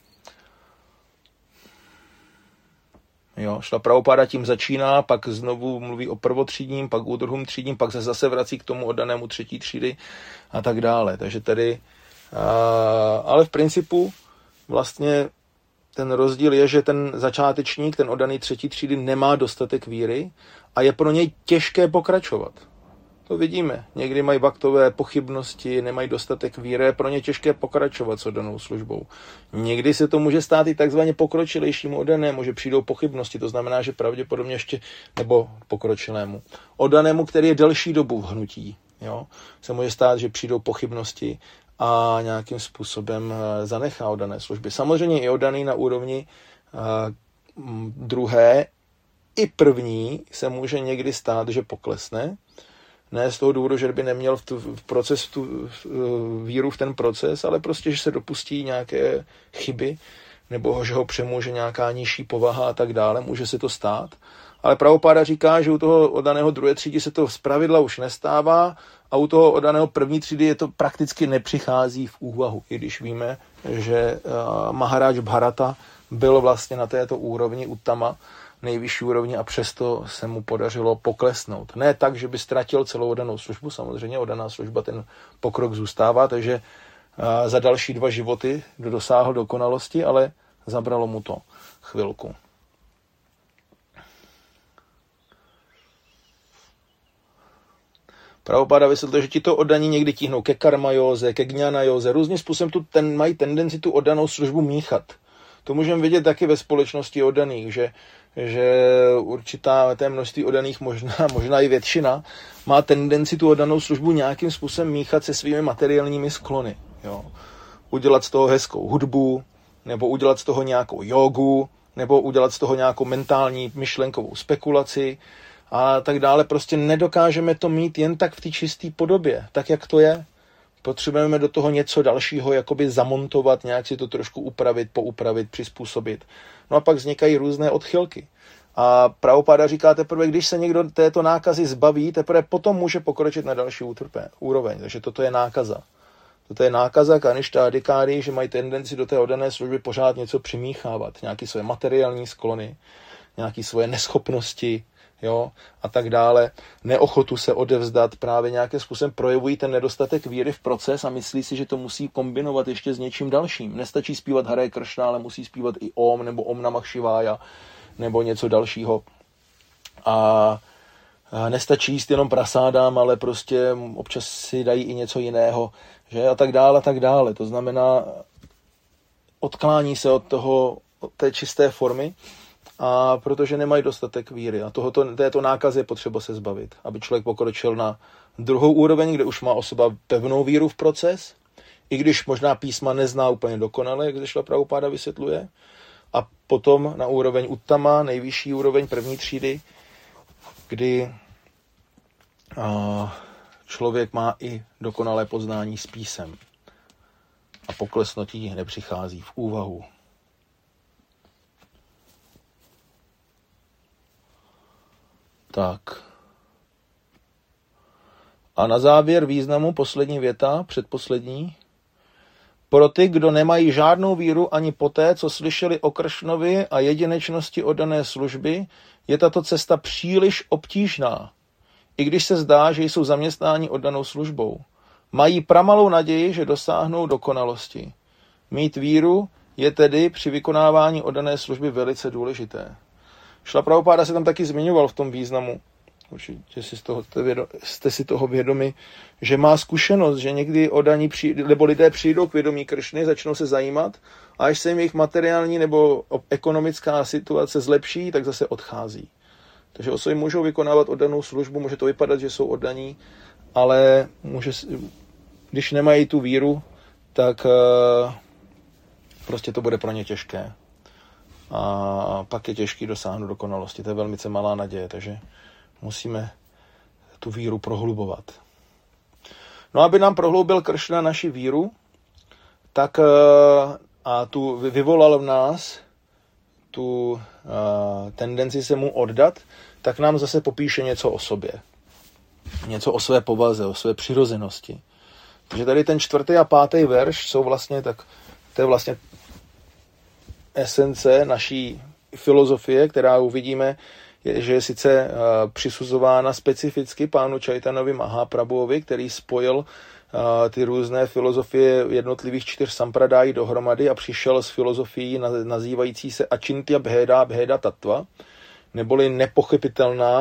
Jo, Šrila Prabhupáda tím začíná, pak znovu mluví o prvotřídním, pak o druhém třídním, pak se zase vrací k tomu oddanému třetí třídy a tak dále. Takže tady, ale v principu vlastně ten rozdíl je, že ten začátečník, ten oddaný třetí třídy nemá dostatek víry a je pro něj těžké pokračovat. To vidíme. Někdy mají baktové pochybnosti, nemají dostatek víry, je pro ně těžké pokračovat s oddanou službou. Někdy se to může stát i takzvaně pokročilejšímu oddanému, že přijdou pochybnosti, to znamená, že pravděpodobně ještě, nebo pokročilému, oddanému, který je delší dobu v hnutí. Jo? Se může stát, že přijdou pochybnosti a nějakým způsobem zanechá oddané služby. Samozřejmě i oddaný na úrovni druhé i první se může někdy stát, že poklesne. Ne z toho důvodu, že by neměl víru v ten proces, ale prostě, že se dopustí nějaké chyby, nebo že ho přemůže nějaká nižší povaha a tak dále, může se to stát. Ale Prabhupáda říká, že u toho oddaného druhé třídy se to zpravidla už nestává a u toho oddaného první třídy je to prakticky nepřichází v úvahu, i když víme, že Maharaj Bharata byl vlastně na této úrovni uttama nejvyšší úrovni a přesto se mu podařilo poklesnout. Ne tak, že by ztratil celou oddanou službu, samozřejmě oddaná služba, ten pokrok zůstává, takže za další 2 životy dosáhl dokonalosti, ale zabralo mu to chvilku. Prabhupáda vysvětlil, že ti to oddaní někdy tíhnou ke karmajóze, ke gňanajóze, různým způsobem mají tendenci tu oddanou službu míchat. To můžeme vidět taky ve společnosti oddaných, že určitá té množství oddaných, možná i většina, má tendenci tu oddanou službu nějakým způsobem míchat se svými materiálními sklony. Jo. Udělat z toho hezkou hudbu, nebo udělat z toho nějakou jogu, nebo udělat z toho nějakou mentální myšlenkovou spekulaci a tak dále. Prostě nedokážeme to mít jen tak v té čisté podobě, tak jak to je. Potřebujeme do toho něco dalšího jakoby zamontovat, nějak si to trošku upravit, poupravit, přizpůsobit. No a pak vznikají různé odchylky. A Prabhupáda říká teprve, když se někdo této nákazy zbaví, teprve potom může pokročit na další úroveň. Takže toto je nákaza. Toto je nákaza kaništa adikády, že mají tendenci do té oddané služby pořád něco přimíchávat. Nějaké své materiální sklony, nějaké svoje neschopnosti, jo, a tak dále. Neochotu se odevzdat, právě nějakým způsobem projevují ten nedostatek víry v proces a myslí si, že to musí kombinovat ještě s něčím dalším. Nestačí zpívat Hare Kršna, ale musí zpívat i Om nebo Om Namah Šivája nebo něco dalšího. A nestačí jíst jenom prasádám, ale prostě občas si dají i něco jiného, že a tak dále, a tak dále. To znamená, odklání se od té čisté formy, a protože nemají dostatek víry. A této nákazy je potřeba se zbavit, aby člověk pokročil na druhou úroveň, kde už má osoba pevnou víru v proces, i když možná písma nezná úplně dokonale, jak zešla Prabhupáda vysvětluje, a potom na úroveň uttama, nejvyšší úroveň první třídy, kdy člověk má i dokonalé poznání s písem a poklesnutí nepřichází v úvahu. Tak. A na závěr významu poslední věta, předposlední. Pro ty, kdo nemají žádnou víru ani poté, co slyšeli o Kršnovi a jedinečnosti oddané služby, je tato cesta příliš obtížná, i když se zdá, že jsou zaměstnáni oddanou službou. Mají pramalou naději, že dosáhnou dokonalosti. Mít víru je tedy při vykonávání oddané služby velice důležité. Šla Prabhupáda se tam taky zmiňoval v tom významu. Určitě jste si toho vědomi, že má zkušenost, že někdy oddaní nebo lidé přijdou k vědomí Kršny, začnou se zajímat a až se jim jejich materiální nebo ekonomická situace zlepší, tak zase odchází. Takže osoby můžou vykonávat oddanou službu, může to vypadat, že jsou oddaní, ale když nemají tu víru, tak prostě to bude pro ně těžké. A pak je těžký dosáhnout dokonalosti. To je velmi malá naděje, takže musíme tu víru prohlubovat. No, aby nám prohloubil Kršna naši víru, tak a tu vyvolal v nás tu tendenci se mu oddat, tak nám zase popíše něco o sobě. Něco o své povaze, o své přirozenosti. Takže tady ten 4. a 5. verš jsou vlastně to je vlastně esence naší filozofie, která uvidíme, že je sice přisuzována specificky pánu Chaitanovi Mahaprabhuovi, který spojil ty různé filozofie jednotlivých 4 sampradají dohromady a přišel s filozofií nazývající se Achintya Bheda Tattva, neboli nepochopitelná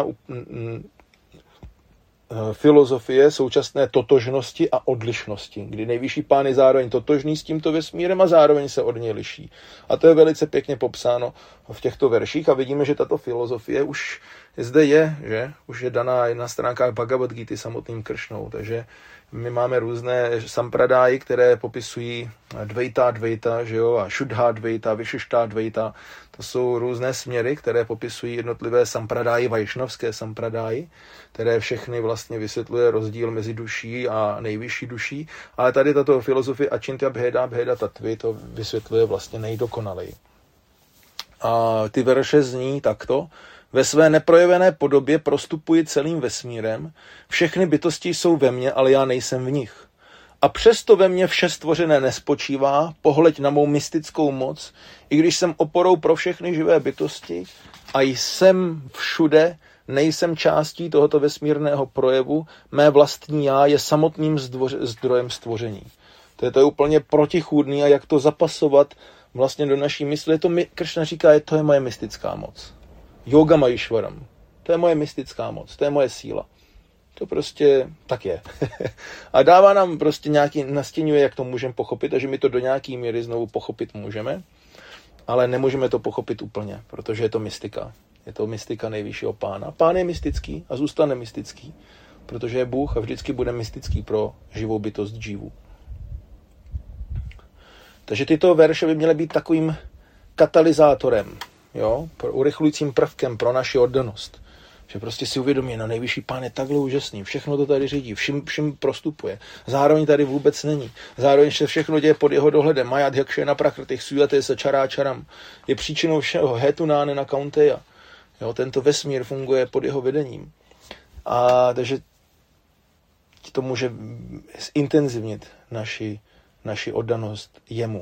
filozofie současné totožnosti a odlišnosti, kdy nejvyšší pán je zároveň totožný s tímto vesmírem a zároveň se od něj liší. A to je velice pěkně popsáno v těchto verších a vidíme, že tato filozofie už zde je, že? Už je daná na stránkách Bhagavad Gita samotným Kršnou, takže my máme různé sampradáji, které popisují dvejta, že jo, a šudha dvejta, vyšištá dvejta. To jsou různé směry, které popisují jednotlivé sampradáji, vajšnavské sampradáji, které všechny vlastně vysvětluje rozdíl mezi duší a nejvyšší duší. Ale tady tato filozofie Achintya Bheda Tattvy to vysvětluje vlastně nejdokonaleji. A ty verše zní takto. Ve své neprojevené podobě prostupuji celým vesmírem, všechny bytosti jsou ve mně, ale já nejsem v nich. A přesto ve mně vše stvořené nespočívá, pohleď na mou mystickou moc, i když jsem oporou pro všechny živé bytosti a jsem všude, nejsem částí tohoto vesmírného projevu, mé vlastní já je samotným zdrojem stvoření. To je úplně protichůdný a jak to zapasovat vlastně do naší mysli. Kršna říká, to je moje mystická moc. Yoga Maheshwaram. To je moje mystická moc, to je moje síla. To prostě tak je. A dává nám prostě nastěňuje, jak to můžeme pochopit a že my to do nějaký míry znovu pochopit můžeme, ale nemůžeme to pochopit úplně, protože je to mystika. Je to mystika nejvyššího pána. Pán je mystický a zůstane mystický, protože je Bůh a vždycky bude mystický pro živou bytost dživu. Takže tyto verše by měly být takovým katalyzátorem, jo, urychlujícím prvkem pro naši oddanost. Že prostě si uvědomí, nejvyšší pán je takhle úžasný, všechno to tady řídí, vším prostupuje. Zároveň tady vůbec není. Zároveň se všechno děje pod jeho dohledem. Majat jakšena prakritich sujate se čaráčaram. Je příčinou všeho, hetunáne na kaunteja. Jo, tento vesmír funguje pod jeho vedením. A takže to může zintenzivnit naši oddanost jemu.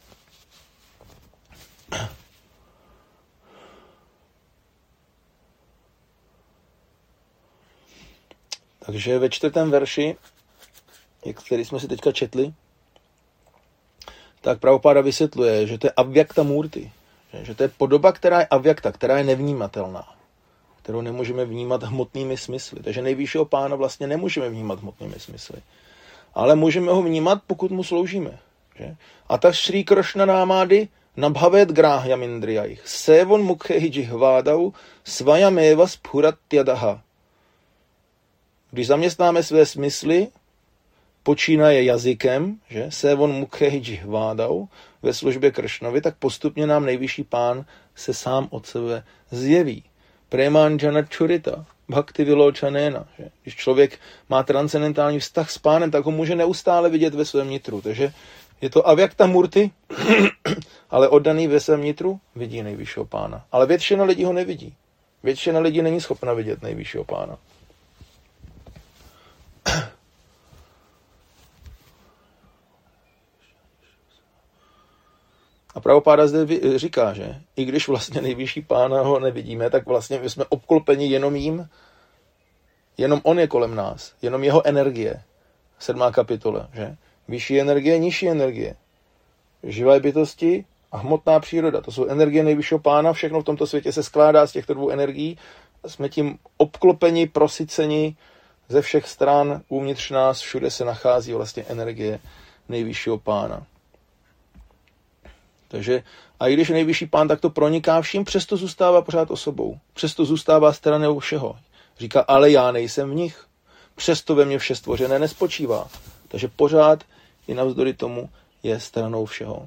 Takže ve 4. verši, který jsme si teďka četli, tak Prabhupáda vysvětluje, že to je avyakta murti, že to je podoba, která je avyakta, která je nevnímatelná, kterou nemůžeme vnímat hmotnými smysly. Takže nejvyššího pána vlastně nemůžeme vnímat hmotnými smysly. Ale můžeme ho vnímat, pokud mu sloužíme. Že? A tak Šrí Kršna námády nabhavet gráhyam indriyajich sevon mukhehi jihvádau svajameva sphurattyadaha. Když zaměstnáme své smysly, počínaje jazykem, že sevon mukhehi jihvádau, ve službě Kršnovi, tak postupně nám nejvyšší pán se sám od sebe zjeví. Premanjana čurita, bhakti viločanéna. Když člověk má transcendentální vztah s pánem, tak ho může neustále vidět ve svém nitru. Takže je to avyakta murti, ale oddaný ve svém nitru vidí nejvyššího pána. Ale většina lidí ho nevidí. Většina lidí není schopna vidět nejvyššího pána. A Prabhupáda zde říká, že i když vlastně nejvyšší pána ho nevidíme, tak vlastně my jsme obklopeni jenom jím, jenom on je kolem nás, jenom jeho energie. 7. kapitola, že? Vyšší energie, nižší energie. Živé bytosti a hmotná příroda. To jsou energie nejvyššího pána, všechno v tomto světě se skládá z těchto dvou energií. Jsme tím obklopeni, prosyceni ze všech stran, uvnitř nás, všude se nachází vlastně energie nejvyššího pána. Takže, a i když je nejvyšší pán, tak to proniká vším, přesto zůstává pořád osobou. Přesto zůstává stranou všeho. Říká, ale já nejsem v nich. Přesto ve mně vše stvořené nespočívá. Takže pořád i navzdory tomu je stranou všeho.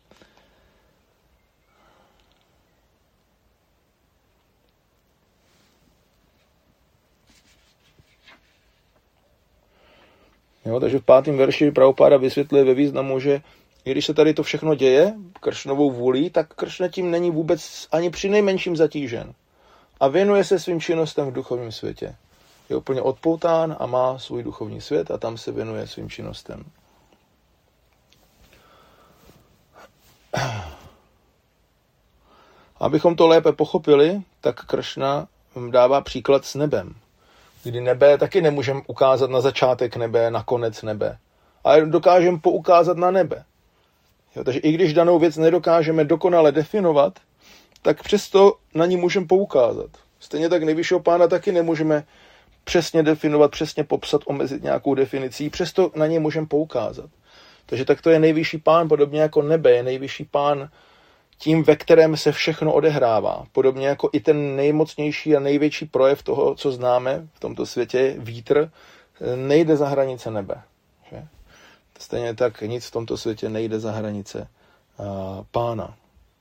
Jo, takže v 5. verši Prabhupáda vysvětluje ve významu, že i když se tady to všechno děje Kršnovou vůlí, tak Kršna tím není vůbec ani při nejmenším zatížen. A věnuje se svým činnostem v duchovním světě. Je úplně odpoután a má svůj duchovní svět a tam se věnuje svým činnostem. Abychom to lépe pochopili, tak Kršna dává příklad s nebem. Kdy nebe taky nemůžeme ukázat na začátek nebe, na konec nebe. Ale dokážeme poukázat na nebe. Jo, takže i když danou věc nedokážeme dokonale definovat, tak přesto na ní můžeme poukázat. Stejně tak nejvyššího pána taky nemůžeme přesně definovat, přesně popsat, omezit nějakou definicí, přesto na něj můžeme poukázat. Takže tak to je nejvyšší pán, podobně jako nebe je nejvyšší pán tím, ve kterém se všechno odehrává. Podobně jako i ten nejmocnější a největší projev toho, co známe v tomto světě, vítr, nejde za hranice nebe. Že? Stejně tak nic v tomto světě nejde za hranice pána.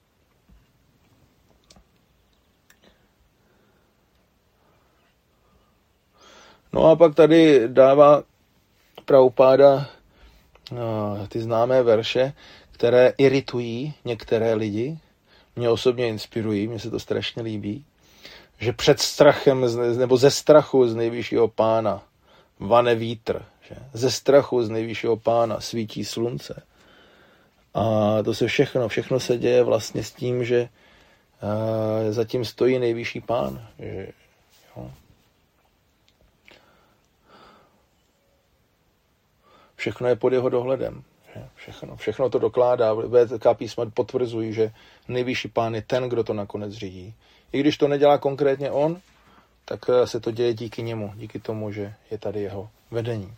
No a pak tady dává Prabhupáda ty známé verše, které iritují některé lidi. Mě osobně inspirují, mně se to strašně líbí. Že před strachem, nebo ze strachu z nejvyššího pána vane vítr. Že? Ze strachu z nejvyššího pána svítí slunce. A to se všechno se děje vlastně s tím, že zatím stojí nejvyšší pán. Že, jo. Všechno je pod jeho dohledem. Že? Všechno to dokládá. Védská písma potvrzují, že nejvyšší pán je ten, kdo to nakonec řídí. I když to nedělá konkrétně on, tak se to děje díky němu, díky tomu, že je tady jeho vedení.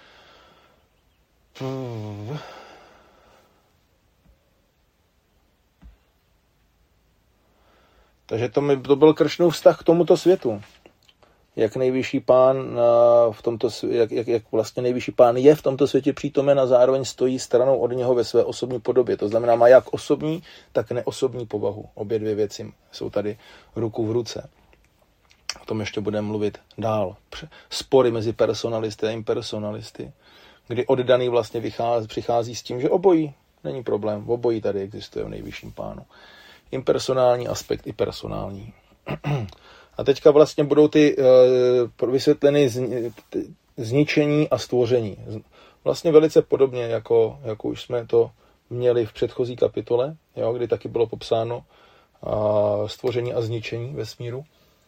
Takže to byl Kršnův vztah k tomuto světu. Jak nejvyšší pán jak vlastně nejvyšší pán je v tomto světě přítomen a zároveň stojí stranou od něho ve své osobní podobě. To znamená, má jak osobní, tak neosobní povahu. Obě dvě věci jsou tady ruku v ruce. O tom ještě budeme mluvit dál. Spory mezi personalisty a impersonalisty, kdy oddaný vlastně přichází s tím, že obojí není problém. Obojí tady existuje v nejvyšším pánu. Impersonální aspekt i personální. A teďka vlastně budou ty vysvětleny zničení a stvoření. Vlastně velice podobně, jako už jsme to měli v předchozí kapitole, jo, kdy taky bylo popsáno stvoření a zničení vesmíru.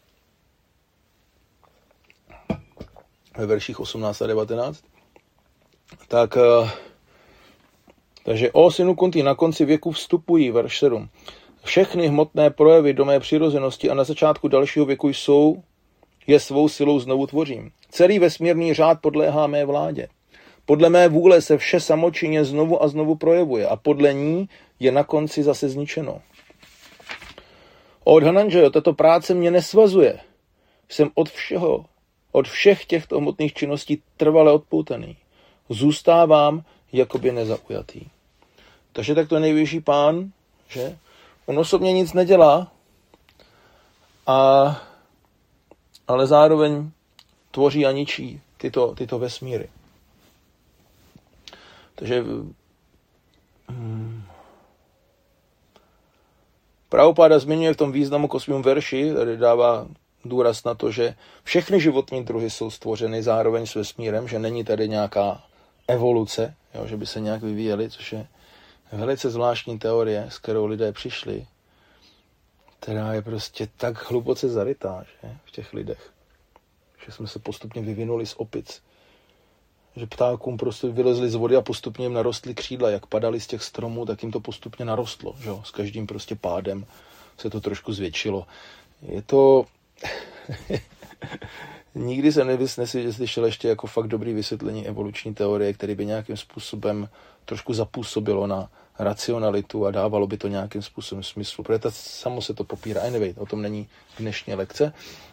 Ve verších 18 a 19. Takže o synu Kunti, na konci věku vstupují, verš 7. Všechny hmotné projevy do mé přirozenosti a na začátku dalšího věku je svou silou znovu tvořím. Celý vesmírný řád podléhá mé vládě. Podle mé vůle se vše samočinně znovu a znovu projevuje a podle ní je na konci zase zničeno. Od Dhananjaya tato práce mě nesvazuje. Jsem od všech těchto hmotných činností trvale odpoutaný. Zůstávám jakoby nezaujatý. Takže tak to nejvyšší pán, že? On osobně nic nedělá, ale zároveň tvoří a ničí tyto vesmíry. Takže Prabhupáda zmiňuje v tom významu k 8. verši, tady dává důraz na to, že všechny životní druhy jsou stvořeny zároveň s vesmírem, že není tady nějaká evoluce, jo, že by se nějak vyvíjely, což je velice zvláštní teorie, s kterou lidé přišli, která je prostě tak hluboce zarytá, že, v těch lidech. Že jsme se postupně vyvinuli z opic. Že ptákům prostě vylezli z vody a postupně jim narostly křídla. Jak padali z těch stromů, tak jim to postupně narostlo. Že? S každým prostě pádem se to trošku zvětšilo. Je to... Nikdy se neslyšel ještě jako fakt dobrý vysvětlení evoluční teorie, který by nějakým způsobem trošku zapůsobilo na racionalitu a dávalo by to nějakým způsobem smysl. Protože to samo se to popírá. Anyway, o tom není dnešní lekce.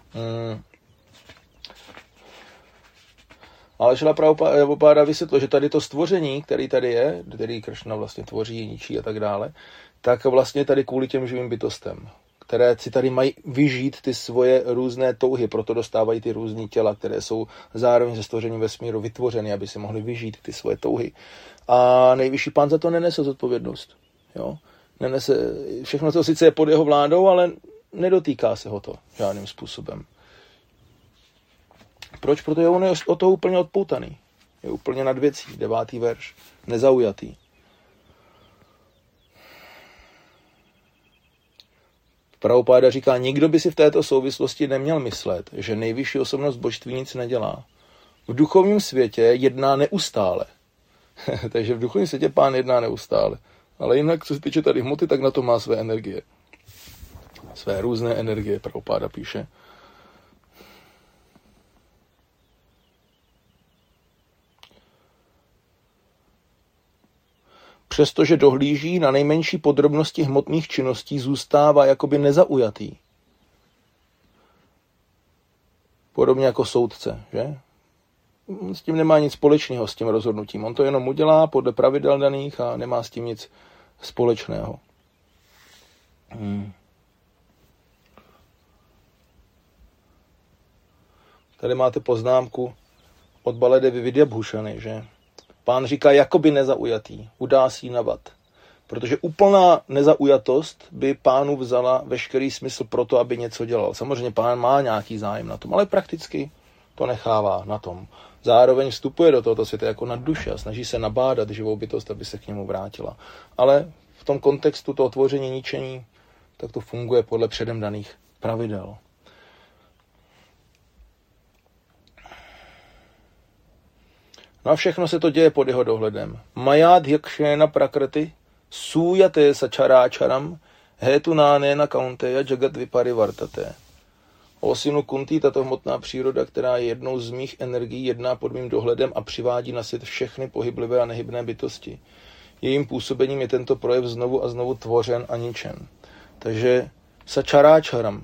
Ale Šrila Prabhupáda vysvětlil, že tady to stvoření, který tady je, který Kršna vlastně tvoří, ničí a tak dále, tak vlastně tady kvůli těm živým bytostem, které si tady mají vyžít ty svoje různé touhy, proto dostávají ty různé těla, které jsou zároveň se stvořením vesmíru vytvořeny, aby si mohli vyžít ty svoje touhy. A nejvyšší pán za to nenese zodpovědnost. Jo? Všechno to sice je pod jeho vládou, ale nedotýká se ho to žádným způsobem. Proč? Protože on je od toho úplně odpoutaný. Je úplně nad věcí. 9. verš. Nezaujatý. Prabhupáda říká, nikdo by si v této souvislosti neměl myslet, že nejvyšší osobnost božství nic nedělá. V duchovním světě jedná neustále. Takže v duchovním světě pán jedná neustále. Ale jinak, co se týče tady hmoty, tak na to má své energie. Své různé energie, Prabhupáda píše. Přestože dohlíží na nejmenší podrobnosti hmotných činností, zůstává jakoby nezaujatý. Podobně jako soudce, že? S tím nemá nic společného, s tím rozhodnutím. On to jenom udělá podle pravidel daných a nemá s tím nic společného. Tady máte poznámku od Baladevy Vidyabhushany, že? Pán říká jakoby nezaujatý, udásí navad. Protože úplná nezaujatost by pánu vzala veškerý smysl pro to, aby něco dělal. Samozřejmě pán má nějaký zájem na tom, ale prakticky to nechává na tom. Zároveň vstupuje do tohoto světa jako nad duše a snaží se nabádat živou bytost, aby se k němu vrátila. Ale v tom kontextu toho tvoření, ničení, tak to funguje podle předem daných pravidel. No a všechno se to děje pod jeho dohledem. Maját jakšena prakrti sújate sačaráčaram hetunánéna kaunteya jagat viparivartate. O synu Kunti, tato hmotná příroda, která je jednou z mých energií, jedná pod mým dohledem a přivádí na svět všechny pohyblivé a nehybné bytosti. Jejím působením je tento projev znovu a znovu tvořen a ničen. Takže sačaráčaram,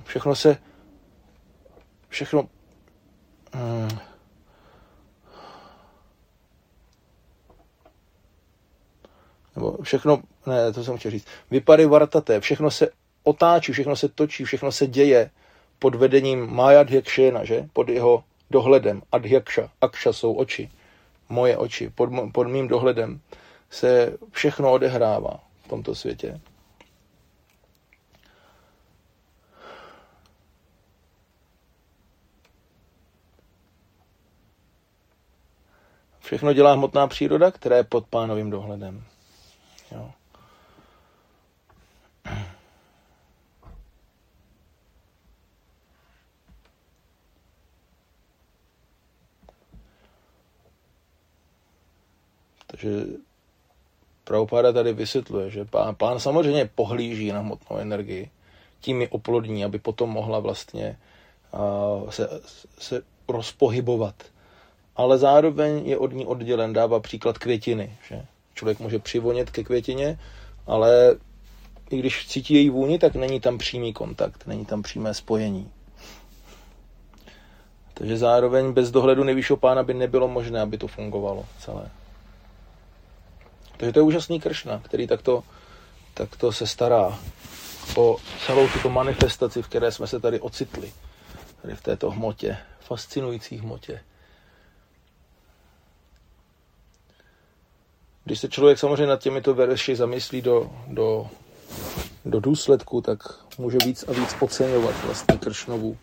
to jsem chtěl říct, viparivartate, všechno se otáčí, všechno se točí, všechno se děje pod vedením Mayadhyakšena, že? Pod jeho dohledem. Adhyaksha. Aksha jsou oči. Moje oči. Pod mým dohledem se všechno odehrává v tomto světě. Všechno dělá hmotná příroda, která je pod pánovým dohledem. Jo. Takže Prabhupáda tady vysvětluje, že pán samozřejmě pohlíží na hmotnou energii, tím je oplodní, aby potom mohla vlastně se rozpohybovat. Ale zároveň je od ní oddělen, dává příklad květiny. Že? Člověk může přivonět ke květině, ale i když cítí její vůni, tak není tam přímý kontakt, není tam přímé spojení. Takže zároveň bez dohledu nejvyššího pána by nebylo možné, aby to fungovalo celé. Takže to je úžasný Kršna, který takto se stará o celou tuto manifestaci, v které jsme se tady ocitli. Tady v této hmotě, fascinující hmotě. Když se člověk samozřejmě nad těmito verši zamyslí do důsledku, tak může víc a víc podceňovat vlastně Kršnovu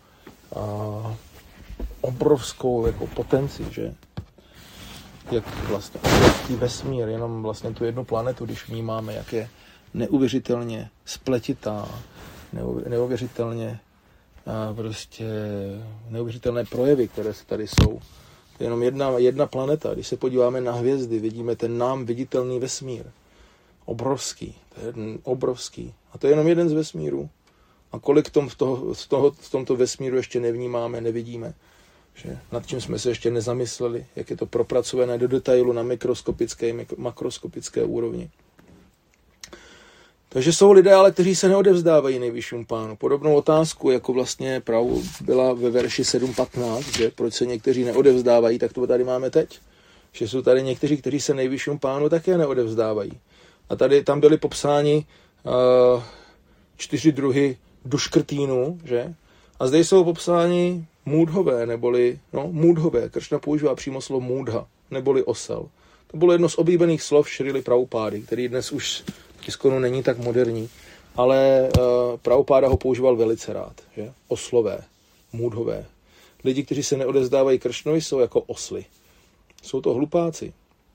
obrovskou jako potenci, že? Jak vlastně obrovský vesmír, jenom vlastně tu jednu planetu, když vnímáme, jak je neuvěřitelně spletitá, neuvěřitelně prostě neuvěřitelné projevy, které se tady jsou. Jenom jedna planeta. Když se podíváme na hvězdy, vidíme ten nám viditelný vesmír. Obrovský. To je obrovský. A to je jenom jeden z vesmírů. A kolik v tomto vesmíru ještě nevnímáme, nevidíme. Že nad čím jsme se ještě nezamysleli, jak je to propracované do detailu na mikroskopické, makroskopické úrovni. Takže jsou lidé, ale kteří se neodevzdávají nejvyššímu pánu. Podobnou otázku, jako vlastně byla ve verši 7.15, že proč se někteří neodevzdávají, tak to tady máme teď. Že jsou tady někteří, kteří se nejvyššímu pánu také neodevzdávají. A tam byly popsáni 4 druhy duškrtínů, že? A zde jsou popsáni můdhové, neboli, můdhové. Kršna používá přímo slovo můdha, neboli osel. To bylo jedno z oblíbených slov Šrily Prabhupády, který dnes už tiskonu není tak moderní, ale Prabhupáda ho používal velice rád, že? Oslové, můdhové. Lidi, kteří se neodevzdávají Kršnovi, jsou jako osly. Jsou to hlupáci.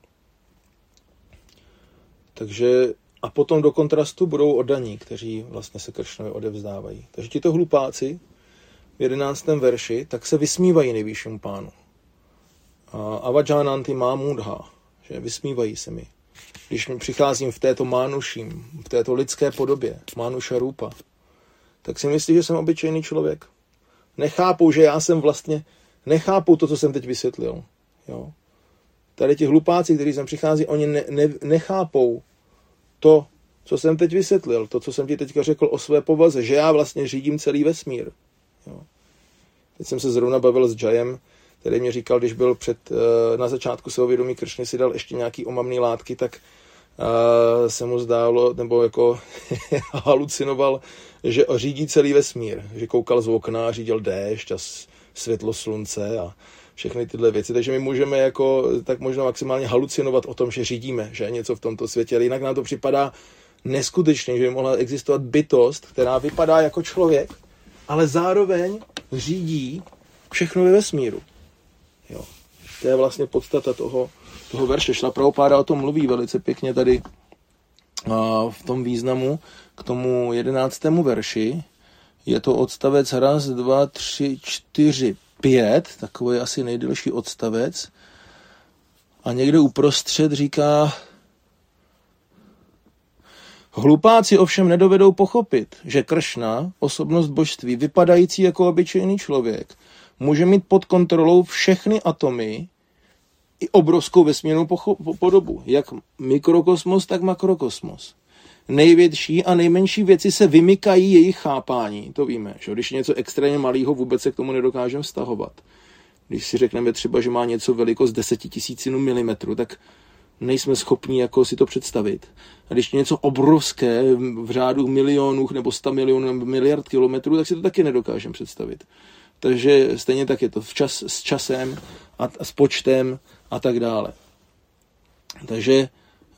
Takže a potom do kontrastu budou oddaní, kteří vlastně se Kršnovi odevzdávají. Takže tito hlupáci v 11. verši tak se vysmívají nejvyššímu pánu. Avajánanti má můdha, že vysmívají se mi. Když mi přicházím v této mánuším, v této lidské podobě, mánuša rupa, tak si myslí, že jsem obyčejný člověk. Nechápou, že já jsem vlastně, nechápou to, co jsem teď vysvětlil. Jo? Tady ti hlupáci, kteří sem přichází, oni nechápou to, co jsem teď vysvětlil, to, co jsem ti teďka řekl o své povaze, že já vlastně řídím celý vesmír. Jo? Teď jsem se zrovna bavil s Jayem, který mě říkal, když byl na začátku svého vědomí Kršny si dal ještě nějaký omamný látky, tak se mu zdálo, nebo jako halucinoval, že řídí celý vesmír, že koukal z okna a řídil déšť a světlo slunce a všechny tyhle věci. Takže my můžeme jako tak možná maximálně halucinovat o tom, že řídíme, že něco v tomto světě, ale jinak nám to připadá neskutečně, že by mohla existovat bytost, která vypadá jako člověk, ale zároveň řídí všechno ve vesmíru. Jo. To je vlastně podstata toho verše. Šla Prabhupáda o tom mluví velice pěkně tady v tom významu k tomu 11. verši. Je to odstavec 1, 2, 3, 4, 5, takový asi nejdelší odstavec. A někde uprostřed říká: Hlupáci ovšem nedovedou pochopit, že Kršna, osobnost božství, vypadající jako obyčejný člověk, může mít pod kontrolou všechny atomy i obrovskou vesmírnou podobu, jak mikrokosmos, tak makrokosmos. Největší a nejmenší věci se vymykají jejich chápání, to víme, že když něco extrémně malého, vůbec se k tomu nedokážeme vztahovat. Když si řekneme třeba, že má něco velikost 10 000 milimetrů, tak nejsme schopni jako si to představit. A když něco obrovské v řádu milionů nebo 100 milionů nebo miliard kilometrů, tak si to taky nedokážeme představit. Takže stejně tak je to s časem a s počtem a tak dále. Takže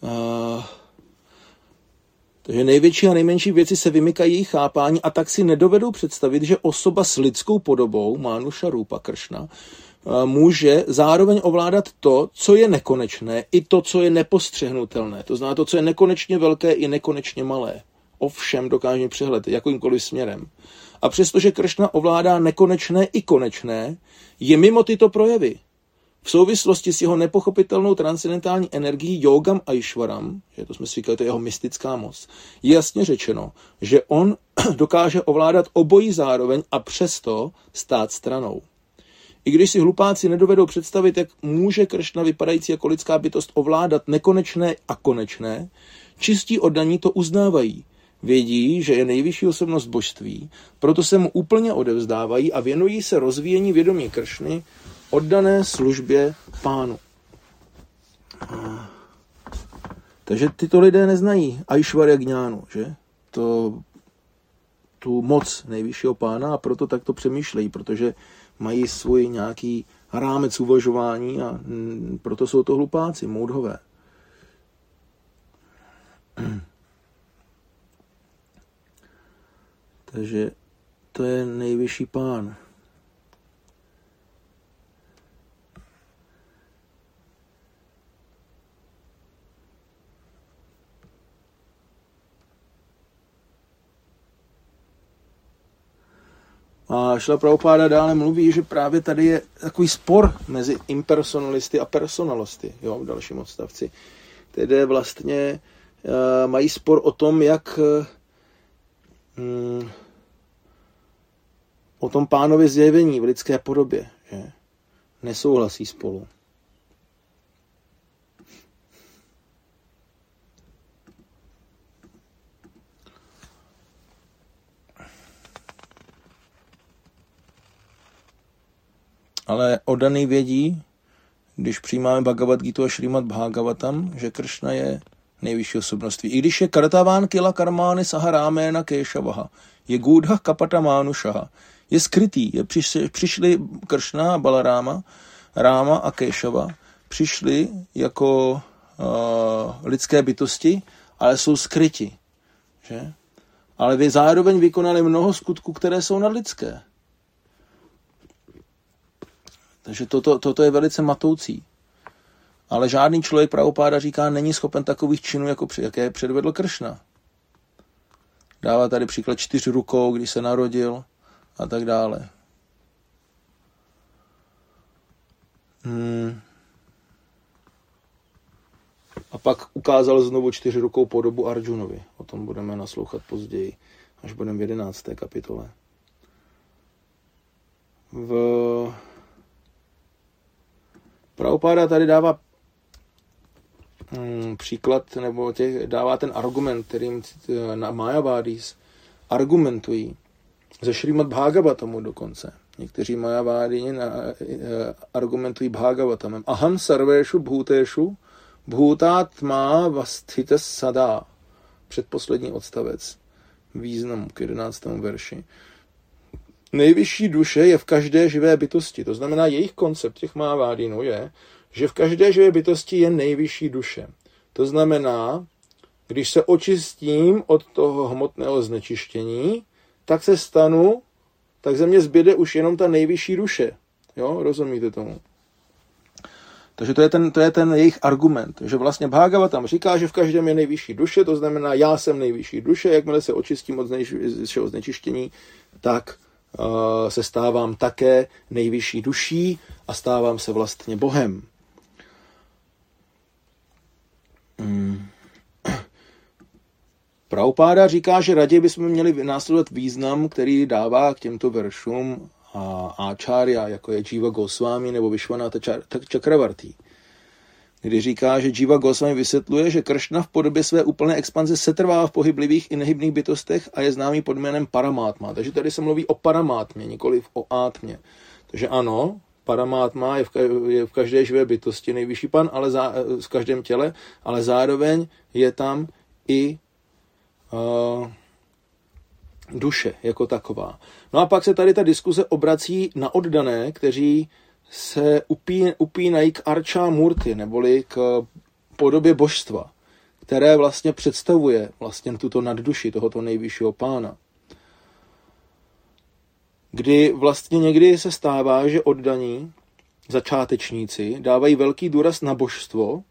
největší a nejmenší věci se vymykají jejich chápání a tak si nedovedou představit, že osoba s lidskou podobou, Mánuša Rúpa Kršna, může zároveň ovládat to, co je nekonečné, i to, co je nepostřehnutelné. To znamená to, co je nekonečně velké i nekonečně malé. Ovšem dokáže přehled jakýmkoliv směrem. A přestože Kršna ovládá nekonečné i konečné, je mimo tyto projevy. V souvislosti s jeho nepochopitelnou transcendentální energií Yogam Aishwaram, že to jsme si říkali, to je jeho mystická moc, je jasně řečeno, že on dokáže ovládat obojí zároveň a přesto stát stranou. I když si hlupáci nedovedou představit, jak může Kršna vypadající jako lidská bytost ovládat nekonečné a konečné, čistí oddaní to uznávají. Vědí, že je nejvyšší osobnost božství, proto se mu úplně odevzdávají a věnují se rozvíjení vědomí Kršny, oddané službě Pánu. Takže tyto lidé neznají Aishwarya Gňánu, že? Tu moc nejvyššího Pána a proto takto přemýšlejí, protože mají svůj nějaký rámec uvažování a proto jsou to hlupáci, moudhové. Takže to je nejvyšší Pán. A Šrila Prabhupáda dále mluví, že právě tady je takový spor mezi impersonalisty a personalisty, jo, v dalším odstavci. Tedy vlastně mají spor o tom, jak o tom Pánově zjevení v lidské podobě, že nesouhlasí spolu. Ale oddaný vědí, když přijímáme Bhagavad Gita a Šrímad Bhagavatam, že Kršna je nejvyšší osobností. I když je Kartaván Kila Karmány Saharáména Kéšavaha, je Gudha Kapata Mánušaha, je skrytý, přišli Kršna a Balaráma, Ráma a Kéšava, přišli jako lidské bytosti, ale jsou skryti. Že? Ale vy zároveň vykonali mnoho skutků, které jsou nadlidské. Takže toto je velice matoucí. Ale žádný člověk, Prabhupáda říká, není schopen takových činů, jaké předvedl Kršna. Dává tady příklad 4 rukou, když se narodil a tak dále. A pak ukázal znovu 4 rukou podobu Arjunovi. O tom budeme naslouchat později, až budeme v 11. kapitole. Prabhupáda tady dává příklad, nebo dává ten argument, kterým na Mayavádis argumentují. Ze Šrímad Bhagavatamu dokonce. Někteří Mayavádini argumentují Bhagavatamem. Aham sarvéšu bhutéshu bhutátma vasthitas sada. Předposlední odstavec významu k 11. verši. Nejvyšší duše je v každé živé bytosti. To znamená, jejich koncept těch Mayavádinů je, že v každé živé bytosti je nejvyšší duše. To znamená, když se očistím od toho hmotného znečištění, tak ze mě zbyde už jenom ta nejvyšší duše. Jo, rozumíte tomu? Takže to je ten jejich argument, že vlastně Bhagavatam říká, že v každém je nejvyšší duše, to znamená, já jsem nejvyšší duše, jakmile se očistím od všeho znečištění, tak se stávám také nejvyšší duší a stávám se vlastně Bohem. Prabhupáda říká, že raději bychom měli následovat význam, který dává k těmto veršům Acharya, jako je Jiva Goswami nebo Vishwanatha Chakravarti, kdy říká, že Jiva Goswami vysvětluje, že Kršna v podobě své úplné expanze setrvá v pohyblivých i nehybných bytostech a je známý pod jménem Paramátma. Takže tady se mluví o Paramátmě, nikoliv o Átmě. Takže ano, Paramátma je v každé živé bytosti nejvyšší pan, ale v každém těle, ale zároveň je tam i duše jako taková. No a pak se tady ta diskuze obrací na oddané, kteří se upínají k Arčá Murti, neboli k podobě božstva, které vlastně představuje vlastně tuto nadduši tohoto nejvyššího pána. Kdy vlastně někdy se stává, že oddaní začátečníci dávají velký důraz na božstvo,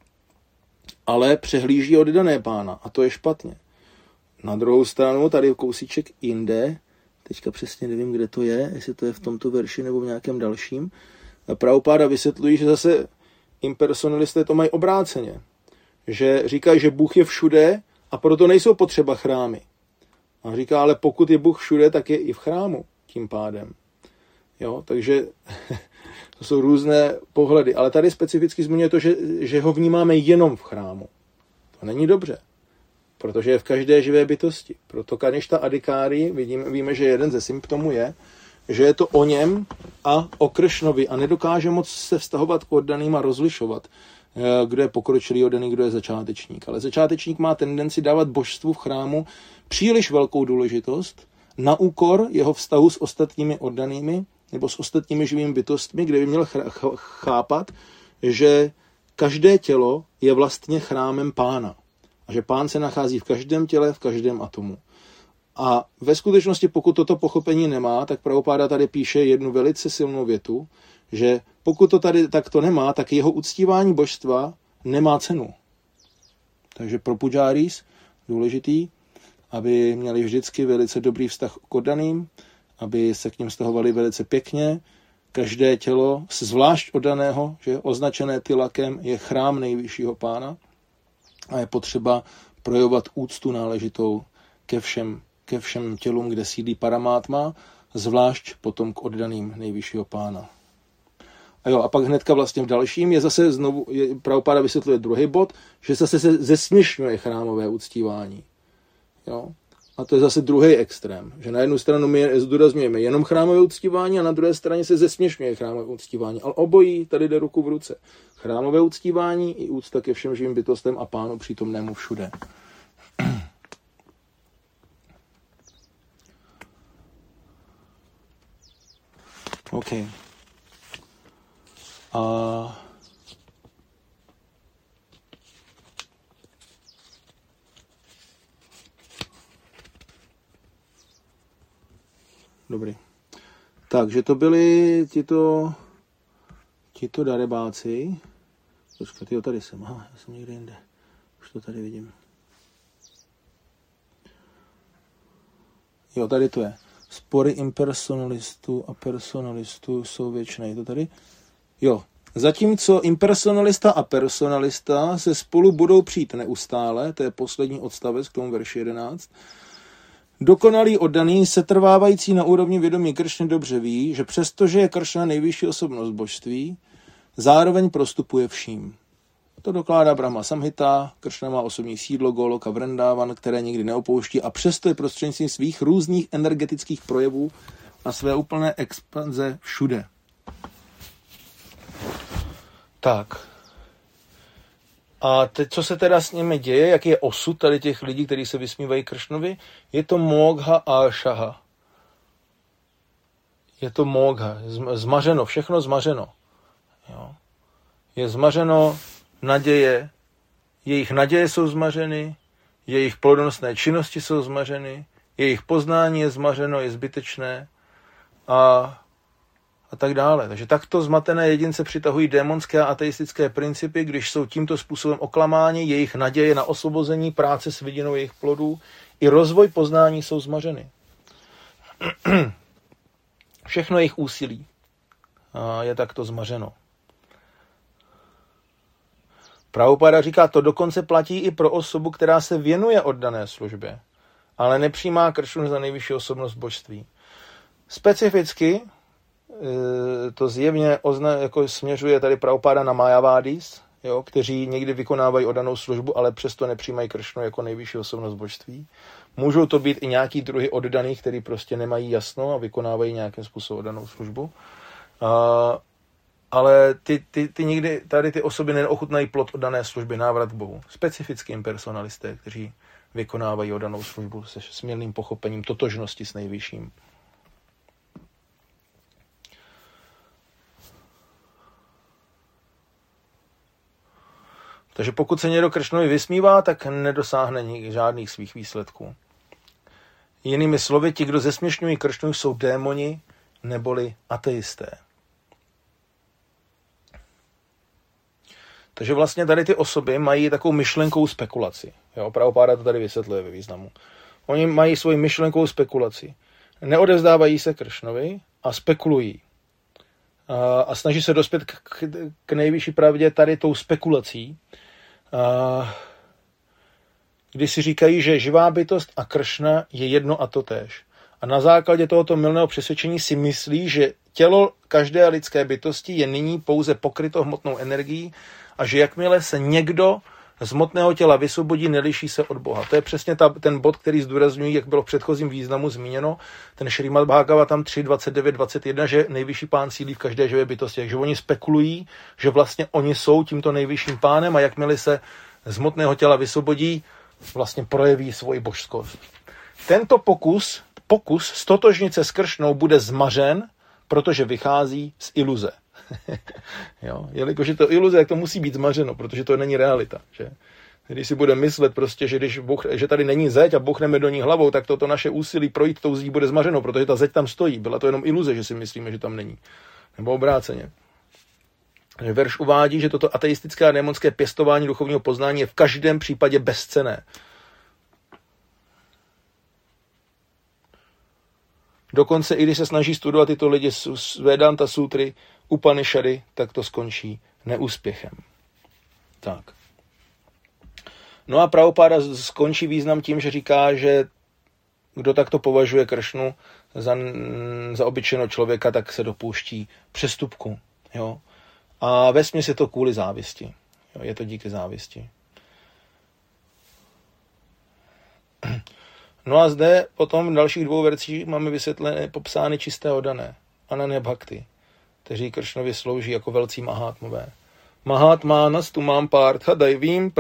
ale přehlíží oddané pána a to je špatně. Na druhou stranu, tady kousíček jinde, teďka přesně nevím, kde to je, jestli to je v tomto verši nebo v nějakém dalším, Prabhupáda vysvětlují, že zase impersonalisté to mají obráceně. Že říkají, že Bůh je všude a proto nejsou potřeba chrámy. A říká, ale pokud je Bůh všude, tak je i v chrámu tím pádem. Jo, takže to jsou různé pohledy. Ale tady specificky zmiňuje to, že ho vnímáme jenom v chrámu. To není dobře. Protože je v každé živé bytosti. Proto Kaništa Adikári, víme, že jeden ze symptomů je, že je to o něm a o Kršnovi a nedokáže moc se vztahovat k oddaným a rozlišovat, kdo je pokročilý oddaný, kdo je začátečník. Ale začátečník má tendenci dávat božstvu v chrámu příliš velkou důležitost na úkor jeho vztahu s ostatními oddanými nebo s ostatními živými bytostmi, kde by měl chápat, že každé tělo je vlastně chrámem pána. A že pán se nachází v každém těle, v každém atomu. A ve skutečnosti, pokud toto pochopení nemá, tak Prabhupáda tady píše jednu velice silnou větu, že pokud to tady takto nemá, tak jeho uctívání božstva nemá cenu. Takže pro pujáris důležitý, aby měli vždycky velice dobrý vztah k oddaným, aby se k ním vztahovali velice pěkně. Každé tělo, zvlášť oddaného, že označené tilakem, je chrám nejvyššího pána a je potřeba projevovat úctu náležitou ke všem tělům, kde sídlí Paramátma, zvlášť potom k oddaným nejvyššího pána. A pak hnedka vlastně v dalším je zase znovu, Prabhupáda vysvětluje druhý bod, že zase se zesměšňuje chrámové uctívání. Jo? A to je zase druhý extrém, že na jednu stranu my zdůrazňujeme jenom chrámové uctívání a na druhé straně se zesměšňuje chrámové uctívání. Ale obojí tady jde ruku v ruce. Chrámové uctívání i úcta ke všem živým bytostem a pánu přítomnému všude. OK. Dobrý. Takže to byli tito darebáci. Počkat, jo, tady jsem. Aha, já jsem někde jinde. Už to tady vidím. Jo, tady to je. Spory impersonalistů a personalistů jsou věčné. Je to tady? Jo. Zatímco impersonalista a personalista se spolu budou přijít neustále, to je poslední odstavec k tomu verši 11, dokonalý oddaný, setrvávající na úrovni vědomí Kršny dobře ví, že přestože je Kršna nejvyšší osobnost božství, zároveň prostupuje vším. To dokládá Brahma Samhita, Kršna má osobní sídlo Goloka Vrindavan, které nikdy neopouští a přesto je prostřednictvím svých různých energetických projevů a své úplné expanze všude. Tak. A teď, co se teda s nimi děje, jaký je osud tady těch lidí, kteří se vysmívají Kršnovi? Je to mogha a šaha. Je to mogha. Zmařeno, všechno zmařeno. Jo. Je zmařeno naděje, jejich naděje jsou zmařeny, jejich plodonosné činnosti jsou zmařeny, jejich poznání je zmařeno, je zbytečné a a tak dále. Takže takto zmatené jedince přitahují démonské a ateistické principy, když jsou tímto způsobem oklamáni, jejich naděje na osvobození, práce s vidinou jejich plodů i rozvoj poznání jsou zmařeny. Všechno jejich úsilí je takto zmařeno. Prabhupada říká, to dokonce platí i pro osobu, která se věnuje oddané službě, ale nepřijímá Kršnu za nejvyšší osobnost božství. Specificky to zjevně jako směřuje tady Prabhupada na Mayavádis, kteří někdy vykonávají oddanou službu, ale přesto nepřijímají Kršnu jako nejvyšší osobnost božství. Můžou to být i nějaký druhy oddaných, který prostě nemají jasno a vykonávají nějakým způsobem oddanou službu. Ale ty nikdy, tady ty osoby neochutnají plod oddané služby, návrat k Bohu. Specificky impersonalisté, kteří vykonávají oddanou službu se směrným pochopením totožnosti s nejvyšším. Takže pokud se někdo Kršnovi vysmívá, tak nedosáhne žádných svých výsledků. Jinými slovy, ti, kdo zesměšňují Kršnu, jsou démoni neboli ateisté. Takže vlastně tady ty osoby mají takovou myšlenkovou spekulaci. Prabhupada to tady vysvětluje ve významu. Oni mají svoji myšlenkovou spekulaci. Neodevzdávají se Kršnovi a spekulují. A snaží se dospět k nejvyšší pravdě tady tou spekulací, kdy si říkají, že živá bytost a Kršna je jedno a totéž. A na základě tohoto mylného přesvědčení si myslí, že tělo každé lidské bytosti je nyní pouze pokryto hmotnou energií a že jakmile se někdo z hmotného těla vysvobodí, neliší se od Boha. To je přesně ten bod, který zdůrazňují, jak bylo v předchozím významu zmíněno, ten Šrímad Bhagavatam 3.29.21, že nejvyšší pán sídlí v každé živé bytosti. Takže oni spekulují, že vlastně oni jsou tímto nejvyšším pánem a jakmile se z hmotného těla vysvobodí, vlastně projeví svoji božskost. Tento pokus stotožnit se s Kršnou bude zmařen, protože vychází z iluze. Jelikož je to iluze, jak to musí být zmařeno, protože to není realita. Že? Když si bude myslet prostě, že tady není zeď a bouchneme do ní hlavou, tak toto naše úsilí projít tou zdí bude zmařeno, protože ta zeď tam stojí. Byla to jenom iluze, že si myslíme, že tam není. Nebo obráceně. Verš uvádí, že toto ateistické a démonské pěstování duchovního poznání je v každém případě bezcenné. Dokonce i když se snaží studovat tyto lidi z Vedanta sutry, Upanishady, tak to skončí neúspěchem. Tak. No a Prabhupada skončí význam tím, že říká, že kdo takto považuje Kršnu za obyčejného člověka, tak se dopouští přestupku. Jo? A vesměs je to kvůli závisti. Jo? Je to díky závisti. No a zde potom v dalších dvou vercích máme popsány čisté oddané, Ananya Bhakti, kteří Kršnovi slouží jako velcí mahátmové. Mahátmánas tu mám partha daivím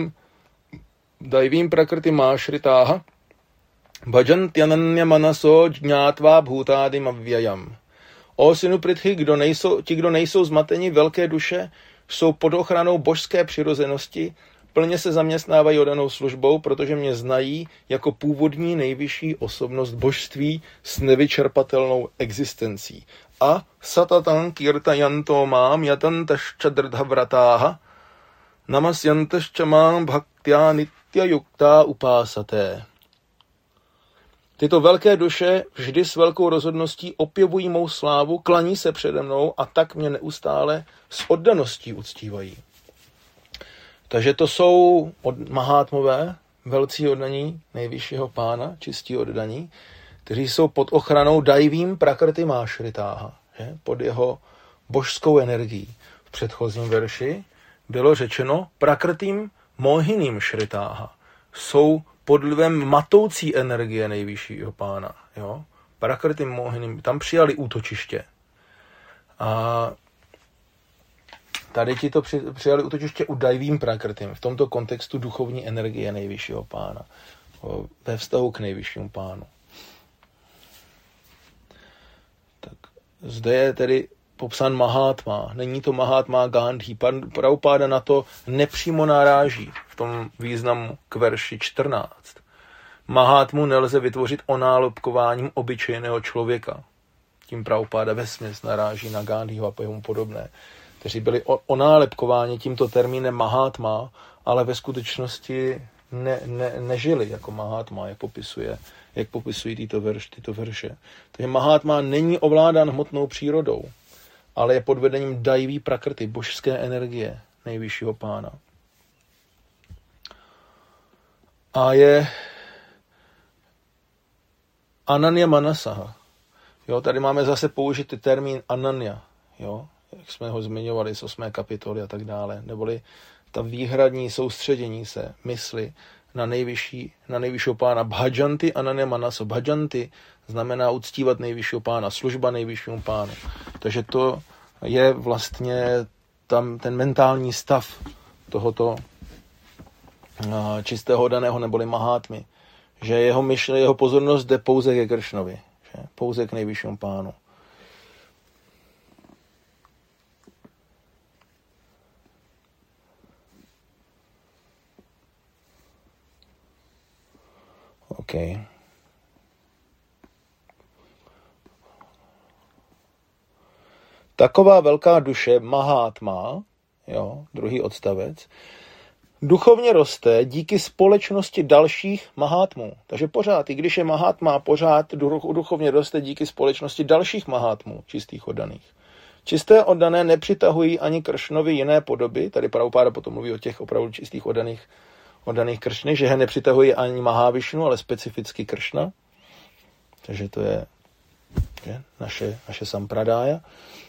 prakrtim ášritáha bhajantyananya manaso jñātvā bhūtādim avyayam. O synu Prithy, ti, kdo nejsou zmateni velké duše, jsou pod ochranou božské přirozenosti, plně se zaměstnávají oddanou službou, protože mě znají jako původní nejvyšší osobnost božství s nevyčerpatelnou existencí. A satatan kirtayanto mám yatantascha drdhavratáha namasyantascha mám bhaktya nitya yukta upásaté. Tyto velké duše vždy s velkou rozhodností opěvují mou slávu, klaní se přede mnou a tak mě neustále s oddaností uctívají. Takže to jsou mahátmové, velcí oddaní nejvyššího pána, čistí oddaní, kteří jsou pod ochranou daivím prakrtim ášritáha, pod jeho božskou energií. V předchozím verši bylo řečeno prakrtim mohinim šritáha. Jsou pod vlivem matoucí energie nejvyššího pána. Jo? Prakrtim mohinim, tam přijali útočiště. A tady ti to přijali útočiště u daivím prakrtim, v tomto kontextu duchovní energie nejvyššího pána, ve vztahu k nejvyššímu pánu. Tak zde je tedy popsán Mahátma. Není to Mahátma Gandhi. Prabhupada na to nepřímo naráží v tom významu k verši 14. Mahátmu nelze vytvořit onálepkováním obyčejného člověka. tím Prabhupáda vesměs naráží na Gandhiho a jemu podobné, kteří byli onálepkováni tímto termínem Mahátma, ale ve skutečnosti nežili jako Mahátma, jak popisují tyto verše. Takže Mahátma není ovládán hmotnou přírodou, ale je pod vedením Daiví Prakrty, božské energie nejvyššího pána. A je Ananya Manasaha. Jo, tady máme zase použitý termín Ananya, jo, jak jsme ho zmiňovali z 8. kapitoly a tak dále, neboli ta výhradní soustředění se mysli na nejvyššího pána. Bhajanti Ananya Manaso. Bhajanti znamená uctívat nejvyššího pána, služba nejvyššímu pánu. Takže to je vlastně tam ten mentální stav tohoto čistého daného neboli Mahátmy, že jeho pozornost jde pouze ke Kršnovi, že? Pouze k nejvyššímu pánu. OK. Taková velká duše Mahátma, jo, druhý odstavec, duchovně roste díky společnosti dalších Mahátmů. Takže pořád, i když je Mahátma, pořád duchovně roste díky společnosti dalších Mahátmů, čistých oddaných. Čisté oddané nepřitahují ani Kršnovi jiné podoby, tady Prabhupáda potom mluví o těch opravdu čistých oddaných Kršny, že he nepřitahují ani Mahavišnu, ale specificky Kršna. Takže to je naše sampradája.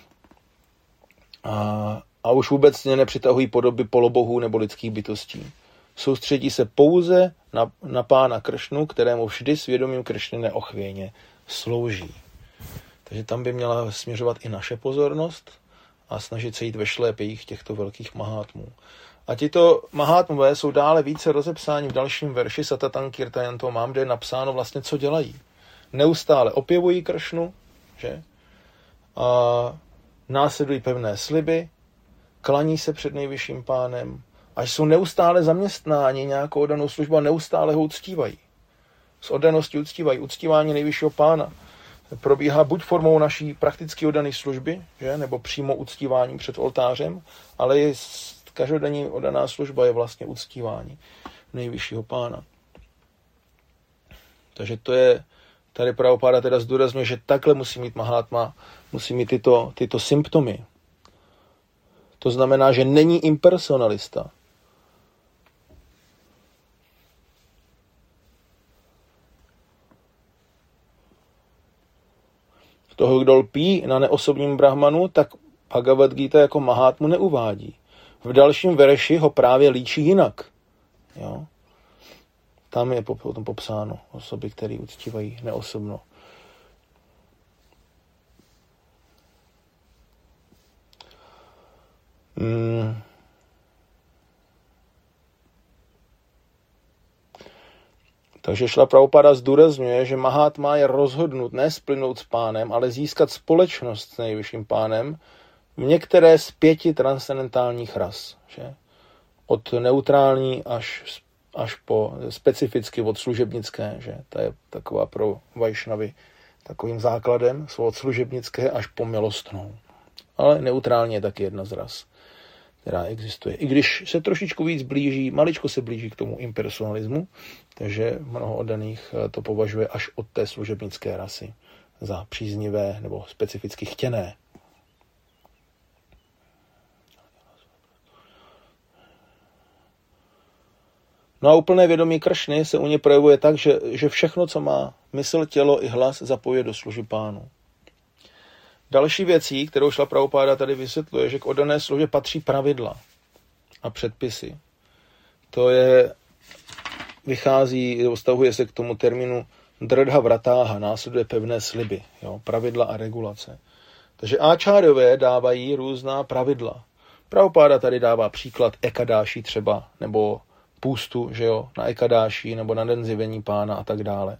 A už vůbec nepřitahují podoby polobohů nebo lidských bytostí. Soustředí se pouze na pána Kršnu, kterému vždy svědomím Kršny neochvějně slouží. Takže tam by měla směřovat i naše pozornost a snažit se jít ve šlépějích těchto velkých Mahátmů. A tito Mahátmové jsou dále více rozepsáni v dalším verši Satatan Kirtayanto mám, kde je napsáno vlastně, co dělají. Neustále opěvují Kršnu, že? A následují pevné sliby, klaní se před nejvyšším pánem, až jsou neustále zaměstnáni nějakou danou službu a neustále ho uctívají. S oddaností uctívají. Uctívání nejvyššího pána probíhá buď formou naší prakticky oddané služby, že? Nebo přímo uctíváním před oltářem, ale i každodenní oddaná služba je vlastně uctívání nejvyššího pána. Takže to je, tady Prabhupáda teda zdůrazňuje, že takhle musí mít Mahátma, musí mít tyto symptomy. To znamená, že není impersonalista. Toho, kdo lpí na neosobním brahmanu, tak Bhagavad Gita jako Mahátmu neuvádí. V dalším verši ho právě líčí jinak. Jo? Tam je potom popsáno osoby, které uctívají neosobno. Takže Šrila Prabhupáda zdůrazňuje, že Mahátma je rozhodnut ne splynout s pánem, ale získat společnost s nejvyšším pánem v některé z 5 transcendentálních ras. Že? Od neutrální až po specificky od služebnické. Že? To je taková pro Vajšnavy takovým základem, od služebnické až po milostnou. Ale neutrální je taky jedna z ras, která existuje. I když se trošičku víc blíží, maličko se blíží k tomu impersonalismu, takže mnoho oddaných to považuje až od té služebnické rasy za příznivé nebo specificky chtěné. No a úplné vědomí Kršny se u ně projevuje tak, že všechno, co má mysl, tělo i hlas, zapojuje do služby pánu. Další věcí, kterou Šrila Prabhupáda tady vysvětluje, že k oddané službě patří pravidla a předpisy. To je, vychází, vztahuje se k tomu termínu drdha vratáha, následuje pevné sliby, jo, pravidla a regulace. Takže áčáryové dávají různá pravidla. Prabhupáda tady dává příklad ekadáší třeba, nebo půstu, že jo, na ekadáší, nebo na den zjevení pána a tak dále.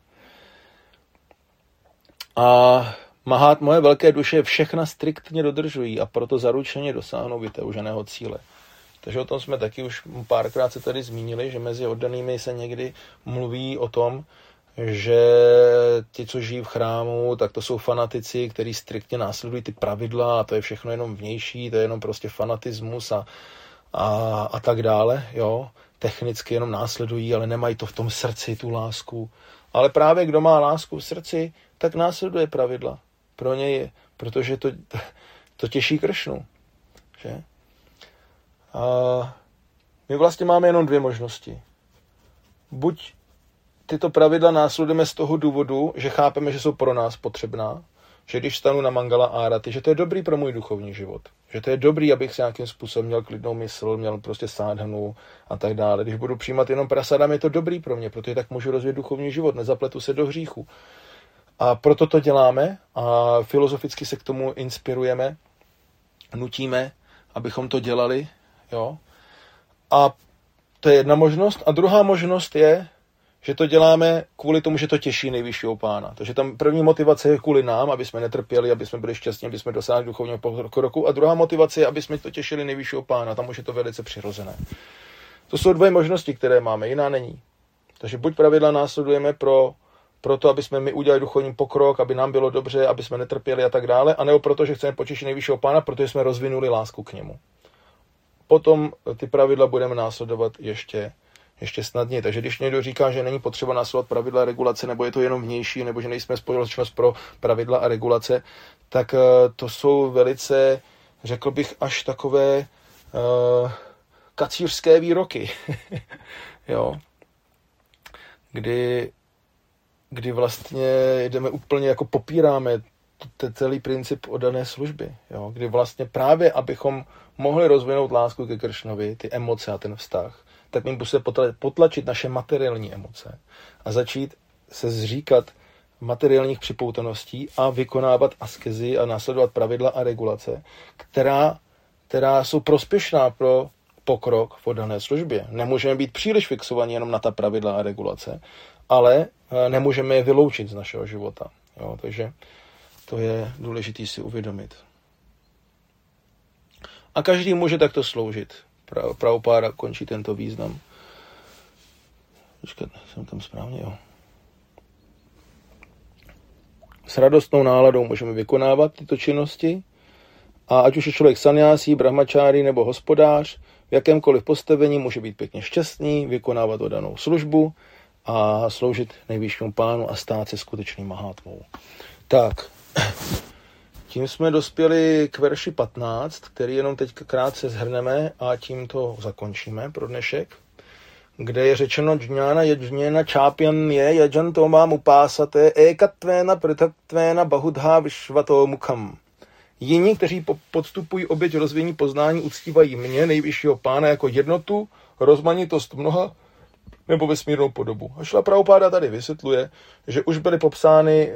A Mahátmové velké duše všechna striktně dodržují a proto zaručeně dosáhnou vytouženého cíle. Takže o tom jsme taky už párkrát se tady zmínili, že mezi oddanými se někdy mluví o tom, že ti, co žijí v chrámu, tak to jsou fanatici, kteří striktně následují ty pravidla a to je všechno jenom vnější, to je jenom prostě fanatismus a tak dále, jo. Technicky jenom následují, ale nemají to v tom srdci, tu lásku. Ale právě kdo má lásku v srdci, tak následuje pravidla. Pro něj, protože to těší Kršnu. Že? A my vlastně máme jenom dvě možnosti. Buď tyto pravidla následujeme z toho důvodu, že chápeme, že jsou pro nás potřebná, že když stanu na Mangala Árati, že to je dobrý pro můj duchovní život. Že to je dobrý, abych si nějakým způsobem měl klidnou mysl, měl prostě sádhanu a tak dále. Když budu přijímat jenom prasadam, je to dobrý pro mě, protože tak můžu rozvíjet duchovní život, nezapletu se do hříchu. A proto to děláme a filozoficky se k tomu inspirujeme, nutíme, abychom to dělali. Jo? A to je jedna možnost. A druhá možnost je, že to děláme kvůli tomu, že to těší nejvyššího pána. Takže tam první motivace je kvůli nám, aby jsme netrpěli, aby jsme byli šťastní, aby jsme dosáhli duchovního pokroku. A druhá motivace je, aby jsme to těšili nejvyššího pána. Tam už je to velice přirozené. To jsou dvě možnosti, které máme, jiná není. Takže buď pravidla následujeme pro to, aby jsme my udělali duchovní pokrok, aby nám bylo dobře, aby jsme netrpěli a tak dále, anebo proto, že chceme potěšit nejvyššího pána, protože jsme rozvinuli lásku k němu. Potom ty pravidla budeme následovat ještě snadněji. Takže když někdo říká, že není potřeba následovat pravidla a regulace, nebo je to jenom vnější, nebo že nejsme společnost pro pravidla a regulace, tak to jsou velice, řekl bych, až takové kacířské výroky. Jo. Kdy vlastně jdeme úplně jako popíráme celý princip oddané služby. Jo. Kdy vlastně právě, abychom mohli rozvinout lásku ke Kršnovi, ty emoce a ten vztah, tak my musíme potlačit naše materiální emoce a začít se zříkat materiálních připoutaností a vykonávat askezi a následovat pravidla a regulace, která jsou prospěšná pro pokrok v oddané službě. Nemůžeme být příliš fixovaní jenom na ta pravidla a regulace, ale nemůžeme je vyloučit z našeho života. Jo, takže to je důležité si uvědomit. A každý může takto sloužit. Prabhupáda končí tento význam. Počkat, jsem tam správně, jo. S radostnou náladou můžeme vykonávat tyto činnosti a ať už je člověk sannyásí, brahmačári nebo hospodář, v jakémkoliv postavení může být pěkně šťastný, vykonávat oddanou službu a sloužit nejvyššímu pánu a stát se skutečným mahátmou. Tak, tím jsme dospěli k verši 15, který jenom teď krátce shrneme a tím to zakončíme pro dnešek, kde je řečeno džňána jadžněna čápjan je jajanto mám upásate ekatvéna pritaktvéna bahudha vyšvato mukham. Jiní, kteří podstupují oběť rozvíjení poznání, uctívají mě, nejvyššího pána, jako jednotu, rozmanitost mnoha nebo vesmírnou podobu. A Šrila Prabhupáda tady vysvětluje, že už byly popsány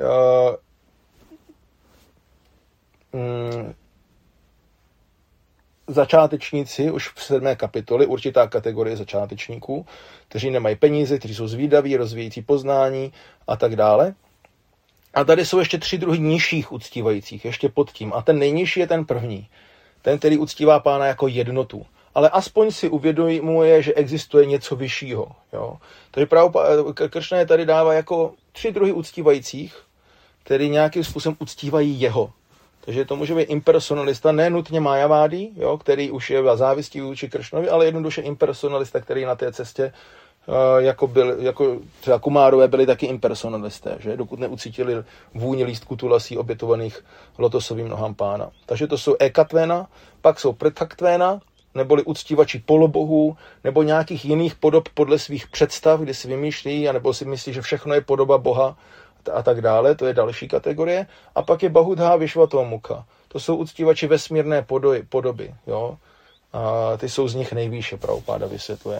začátečníci už v 7. kapitoli, určitá kategorie začátečníků, kteří nemají peníze, kteří jsou zvídaví, rozvíjející poznání a tak dále. A tady jsou ještě 3 druhy nižších uctívajících, ještě pod tím. A ten nejnižší je ten první. Ten, který uctívá pána jako jednotu. Ale aspoň si uvědomuje, že existuje něco vyššího. Jo? Takže Kršna je tady dává jako 3 druhy uctívajících, který nějakým způsobem uctívají jeho. Takže to může být impersonalista, ne nutně Majavádi, jo, který už je závistí vůči Kršnovi, ale jednoduše impersonalista, který na té cestě, jako třeba Kumárové byli taky impersonalisté, že? Dokud neucítili vůni lístků tulasí obětovaných lotosovým nohám pána. Takže to jsou ekatvéna, pak jsou pritaktvéna, neboli uctívači polobohů, nebo nějakých jiných podob podle svých představ, kdy si vymýšlí, anebo si myslí, že všechno je podoba Boha, a tak dále, to je další kategorie. A pak je Bahudha Vyšvato Mukha. To jsou uctívači vesmírné podoby. Jo? A ty jsou z nich nejvýše, Prabhupáda vysvětluje.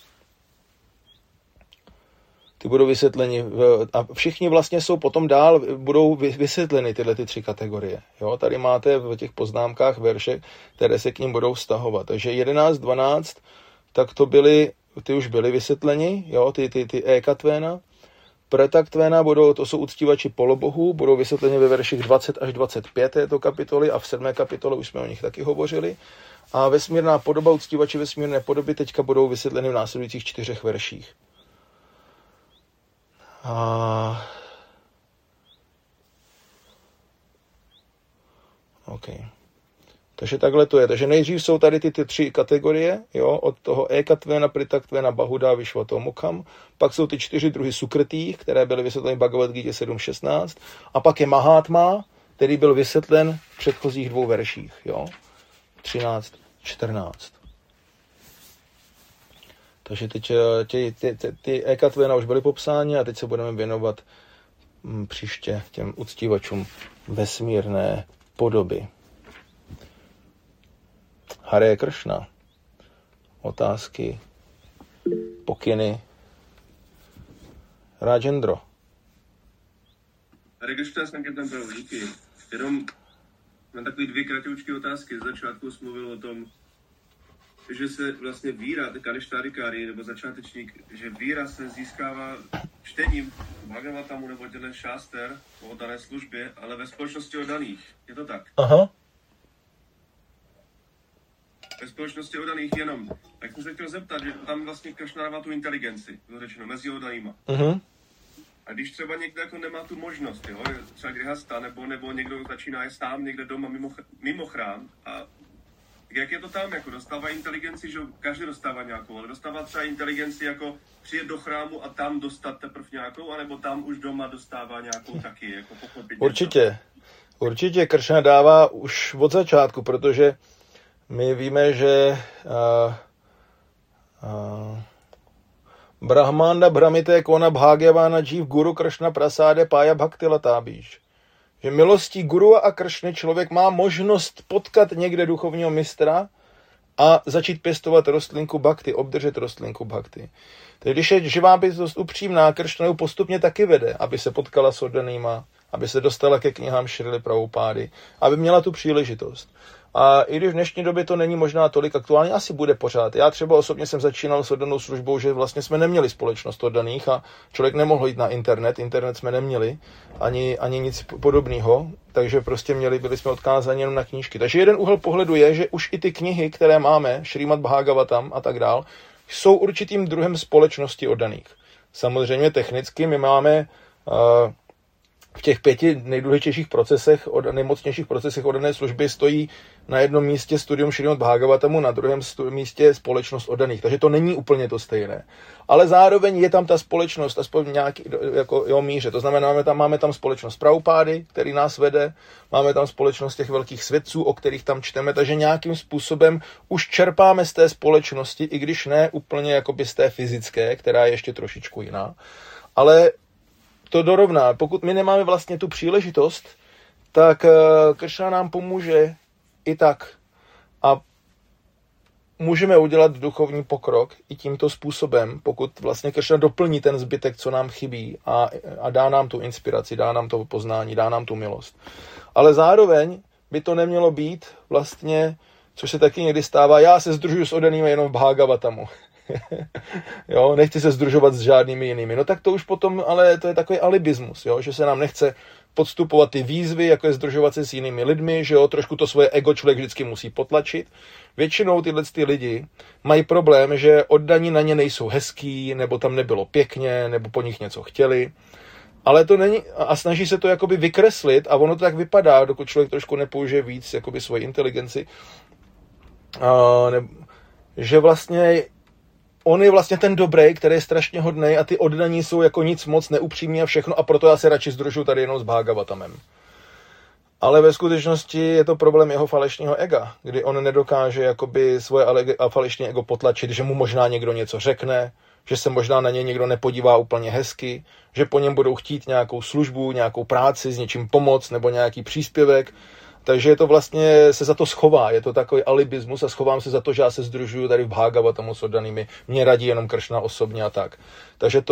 Ty budou vysvětleni a všichni vlastně jsou potom dál, budou vysvětleny tyhle 3 kategorie. Jo? Tady máte v těch poznámkách verše, které se k ním budou vztahovat. Takže 11, 12, tak ty už byly vysvětleni, jo? Ty ekatvéna. Pretaktvena to jsou uctívači polobohů, budou vysvětleni ve verších 20 až 25 této kapitoly a v 7. kapitole už jsme o nich taky hovořili. A vesmírná podoba, uctívači vesmírné podoby teďka budou vysvětleny v následujících 4 verších. OK. Takže takhle to je. Takže nejdřív jsou tady ty 3 kategorie, jo, od toho Ekatvena, Pritaktvéna, Bahuda, Vyšvatomukam. Pak jsou ty 4 druhy Sukritých, které byly vysvětleny v Bhagavad Gita 7.16. A pak je Mahátma, který byl vysvětlen v předchozích 2 verších, jo. 13, 14. Takže teď ty Ekatvena už byly popsány a teď se budeme věnovat příště těm uctívačům vesmírné podoby. Hare Krishna. Otázky, pokyny. Rajendro. Hare Krishna, Sankirtan Prabhu, díky. Jenom mám takový 2 kratoučké otázky. Z začátku jsi mluvil o tom, že se vlastně víra, Kaništárikári nebo začátečník, že víra se získává čtením Bhagavatamu nebo těle šáster o dané službě, ale ve společnosti oddaných. Je to tak? Aha. Ve společnosti oddaných jenom. Tak jsem se chtěl zeptat, že tam vlastně Kršna dává tu inteligenci, to řečeno, mezi oddanýma. A když třeba někdo jako nemá tu možnost, jo, třeba grihasta, nebo někdo začíná je sám někde doma mimo chrám, a jak je to tam, jako dostává inteligenci, že každý dostává nějakou, ale dostává třeba inteligenci jako přijet do chrámu a tam dostat teprve nějakou, anebo tam už doma dostává nějakou taky, jako pochopit. Určitě Kršna dává už od začátku, protože my víme, že Brahmanda Brahmite Kona Bhagavana Jiv Guru Kršna Prasáde Pája Bhakti Latábíš. Že milostí Guru a Kršny člověk má možnost potkat někde duchovního mistra a začít pěstovat rostlinku bhakti, obdržet rostlinku bhakti. Tedy když je živá bytost upřímná, Kršna ju postupně taky vede, aby se potkala s oddanýma, aby se dostala ke knihám Šrily Prabhupády, aby měla tu příležitost. A i když v dnešní době to není možná tolik aktuálně, asi bude pořád. Já třeba osobně jsem začínal s oddanou službou, že vlastně jsme neměli společnost oddaných a člověk nemohl jít na internet jsme neměli, ani nic podobného, takže prostě byli jsme odkázáni jenom na knížky. Takže jeden úhel pohledu je, že už i ty knihy, které máme, Šrímad Bhagavatam a tak dál, jsou určitým druhem společnosti oddaných. Samozřejmě technicky my máme v těch 5 nejdůležitějších procesech, nejmocnějších procesech oddané služby stojí na jednom místě studium Šrímad Bhagavatamu, na druhém místě společnost oddaných. Takže to není úplně to stejné. Ale zároveň je tam ta společnost, aspoň v nějaký jako míře. To znamená, máme tam společnost Prabhupády, který nás vede, máme tam společnost těch velkých svědců, o kterých tam čteme, takže nějakým způsobem už čerpáme z té společnosti, i když ne úplně jakoby z té fyzické, která je ještě trošičku jiná. Ale to dorovná. Pokud my nemáme vlastně tu příležitost, tak Kršna nám pomůže i tak. A můžeme udělat duchovní pokrok i tímto způsobem, pokud vlastně Kršna doplní ten zbytek, co nám chybí a dá nám tu inspiraci, dá nám to poznání, dá nám tu milost. Ale zároveň by to nemělo být vlastně, což se taky někdy stává, já se sdružuji s oddanými jenom v Bhagavatamu. Jo, nechci se sdružovat s žádnými jinými. No tak to už potom, ale to je takový alibismus, jo, že se nám nechce podstupovat ty výzvy, jako je sdružovat se s jinými lidmi, že jo, trošku to svoje ego člověk vždycky musí potlačit. Většinou tyhle lidi mají problém, že oddaní na ně nejsou hezký, nebo tam nebylo pěkně, nebo po nich něco chtěli. Ale to není, a snaží se to jakoby vykreslit a ono to tak vypadá, dokud člověk trošku nepoužije víc jakoby svoji inteligenci, že vlastně on je vlastně ten dobrý, který je strašně hodnej a ty oddaní jsou jako nic moc neupřímní a všechno a proto já se radši združuji tady jenom s Bhagavatamem. Ale ve skutečnosti je to problém jeho falešného ega, kdy on nedokáže jakoby svoje falešné ego potlačit, že mu možná někdo něco řekne, že se možná na něj někdo nepodívá úplně hezky, že po něm budou chtít nějakou službu, nějakou práci, s něčím pomoc nebo nějaký příspěvek. Takže je to vlastně, se za to schová, je to takový alibismus a schovám se za to, že já se sdružuju tady v Bhagavatamu s oddanými, mě radí jenom Kršna osobně a tak. Takže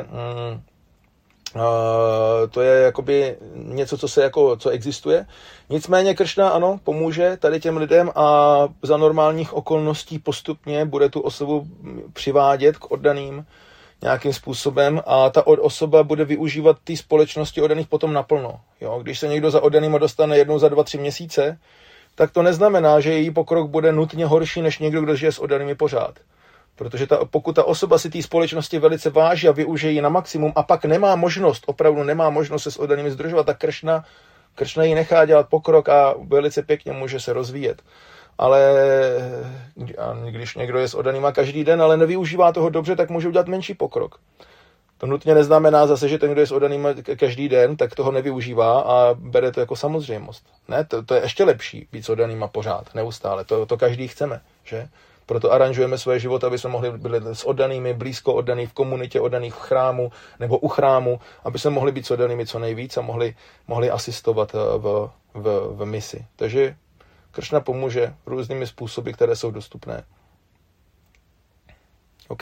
to je jakoby něco, co existuje. Nicméně Kršna, ano, pomůže tady těm lidem a za normálních okolností postupně bude tu osobu přivádět k oddaným nějakým způsobem a ta osoba bude využívat té společnosti oddaných potom naplno. Jo? Když se někdo za oddanýma dostane jednou za 2-3 měsíce, tak to neznamená, že její pokrok bude nutně horší než někdo, kdo žije s oddanými pořád. Protože pokud ta osoba si té společnosti velice váží a využije ji na maximum a pak nemá možnost, opravdu nemá možnost se s oddanými združovat, tak Kršna ji nechá dělat pokrok a velice pěkně může se rozvíjet. Ale když někdo je s oddanýma každý den, ale nevyužívá toho dobře, tak může udělat menší pokrok. To nutně neznamená zase, že ten, kdo je s oddanýma každý den, tak toho nevyužívá a bere to jako samozřejmost. Ne, to je ještě lepší být s oddanýma pořád, neustále. To každý chceme, že? Proto aranžujeme svoje životy, aby jsme mohli být s oddanými, blízko oddaný, v komunitě oddaných, v chrámu nebo u chrámu, aby jsme mohli být s oddanými co nejvíc a mohli asistovat v misi. Takže Kršna pomůže různými způsoby, které jsou dostupné. OK?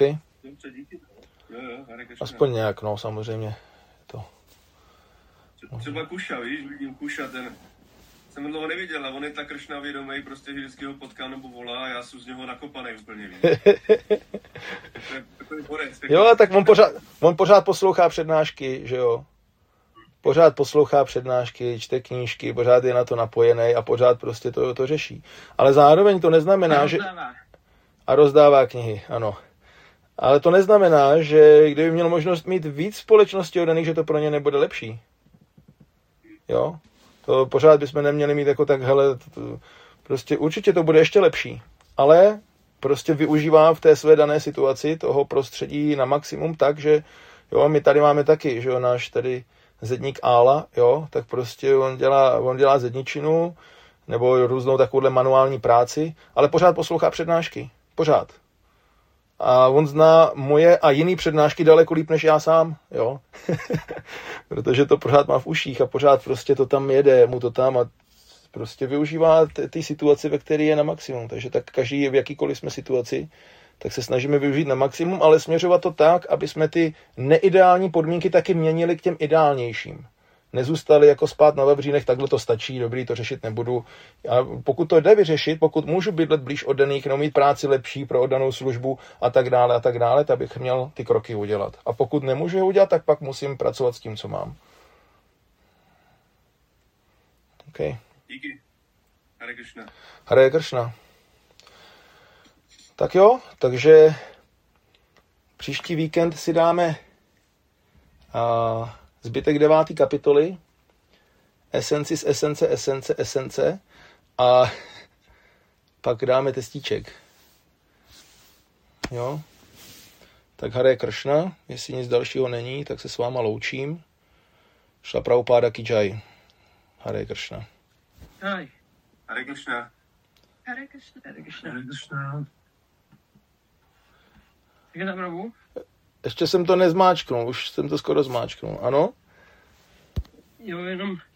Aspoň nějak, no, samozřejmě. To. Třeba Kuša, víš, vidím Kuša, ten jsem dlouho neviděl a on je tak Kršna vědomý, prostě vždycky ho potkám nebo volá a já jsem z něho nakopanej úplně, víš. To je takový borec. Jo, tak on pořád poslouchá přednášky, že jo. Pořád poslouchá přednášky, čte knížky, pořád je na to napojený a pořád prostě to řeší. Ale zároveň to neznamená, že... A rozdává knihy, ano. Ale to neznamená, že kdyby měl možnost mít víc společnosti oddaných, že to pro ně nebude lepší. Jo? To pořád bychom neměli mít jako tak, hele, prostě určitě to bude ještě lepší. Ale prostě využívá v té své dané situaci toho prostředí na maximum tak, že jo, my tady máme taky, že jo, náš tady zedník Ála, jo, tak prostě on dělá zedničinu nebo různou takovouhle manuální práci, ale pořád poslouchá přednášky. Pořád. A on zná moje a jiný přednášky daleko líp než já sám, jo. Protože to pořád má v uších a pořád prostě to tam jede, mu to tam a prostě využívá ty situace, ve které je na maximum. Takže tak každý v jakýkoliv jsme situaci, tak se snažíme využít na maximum, ale směřovat to tak, aby jsme ty neideální podmínky taky měnili k těm ideálnějším. Nezůstali jako spát na vavřínech, takhle to stačí, dobrý, to řešit nebudu. A pokud to jde vyřešit, pokud můžu bydlet blíž oddaných, no mít práci lepší pro oddanou službu a tak dále, tak bych měl ty kroky udělat. A pokud nemůžu je udělat, tak pak musím pracovat s tím, co mám. OK. Díky. Hare Kršna. Hare Kršna. Tak jo, takže příští víkend si dáme zbytek 9. kapitoly, esenci z esence a pak dáme testíček. Jo? Tak Hare Kršna, jestli nic dalšího není, tak se s váma loučím. Šla Prabhupáda ki jai. Hare Kršna. Hare Kršna. Hare Kršna. Hare Kršna. Hare Kršna. Je tam Prabhu? Ještě jsem to nezmáčknul, už jsem to skoro zmáčknul, ano? Jo, jenom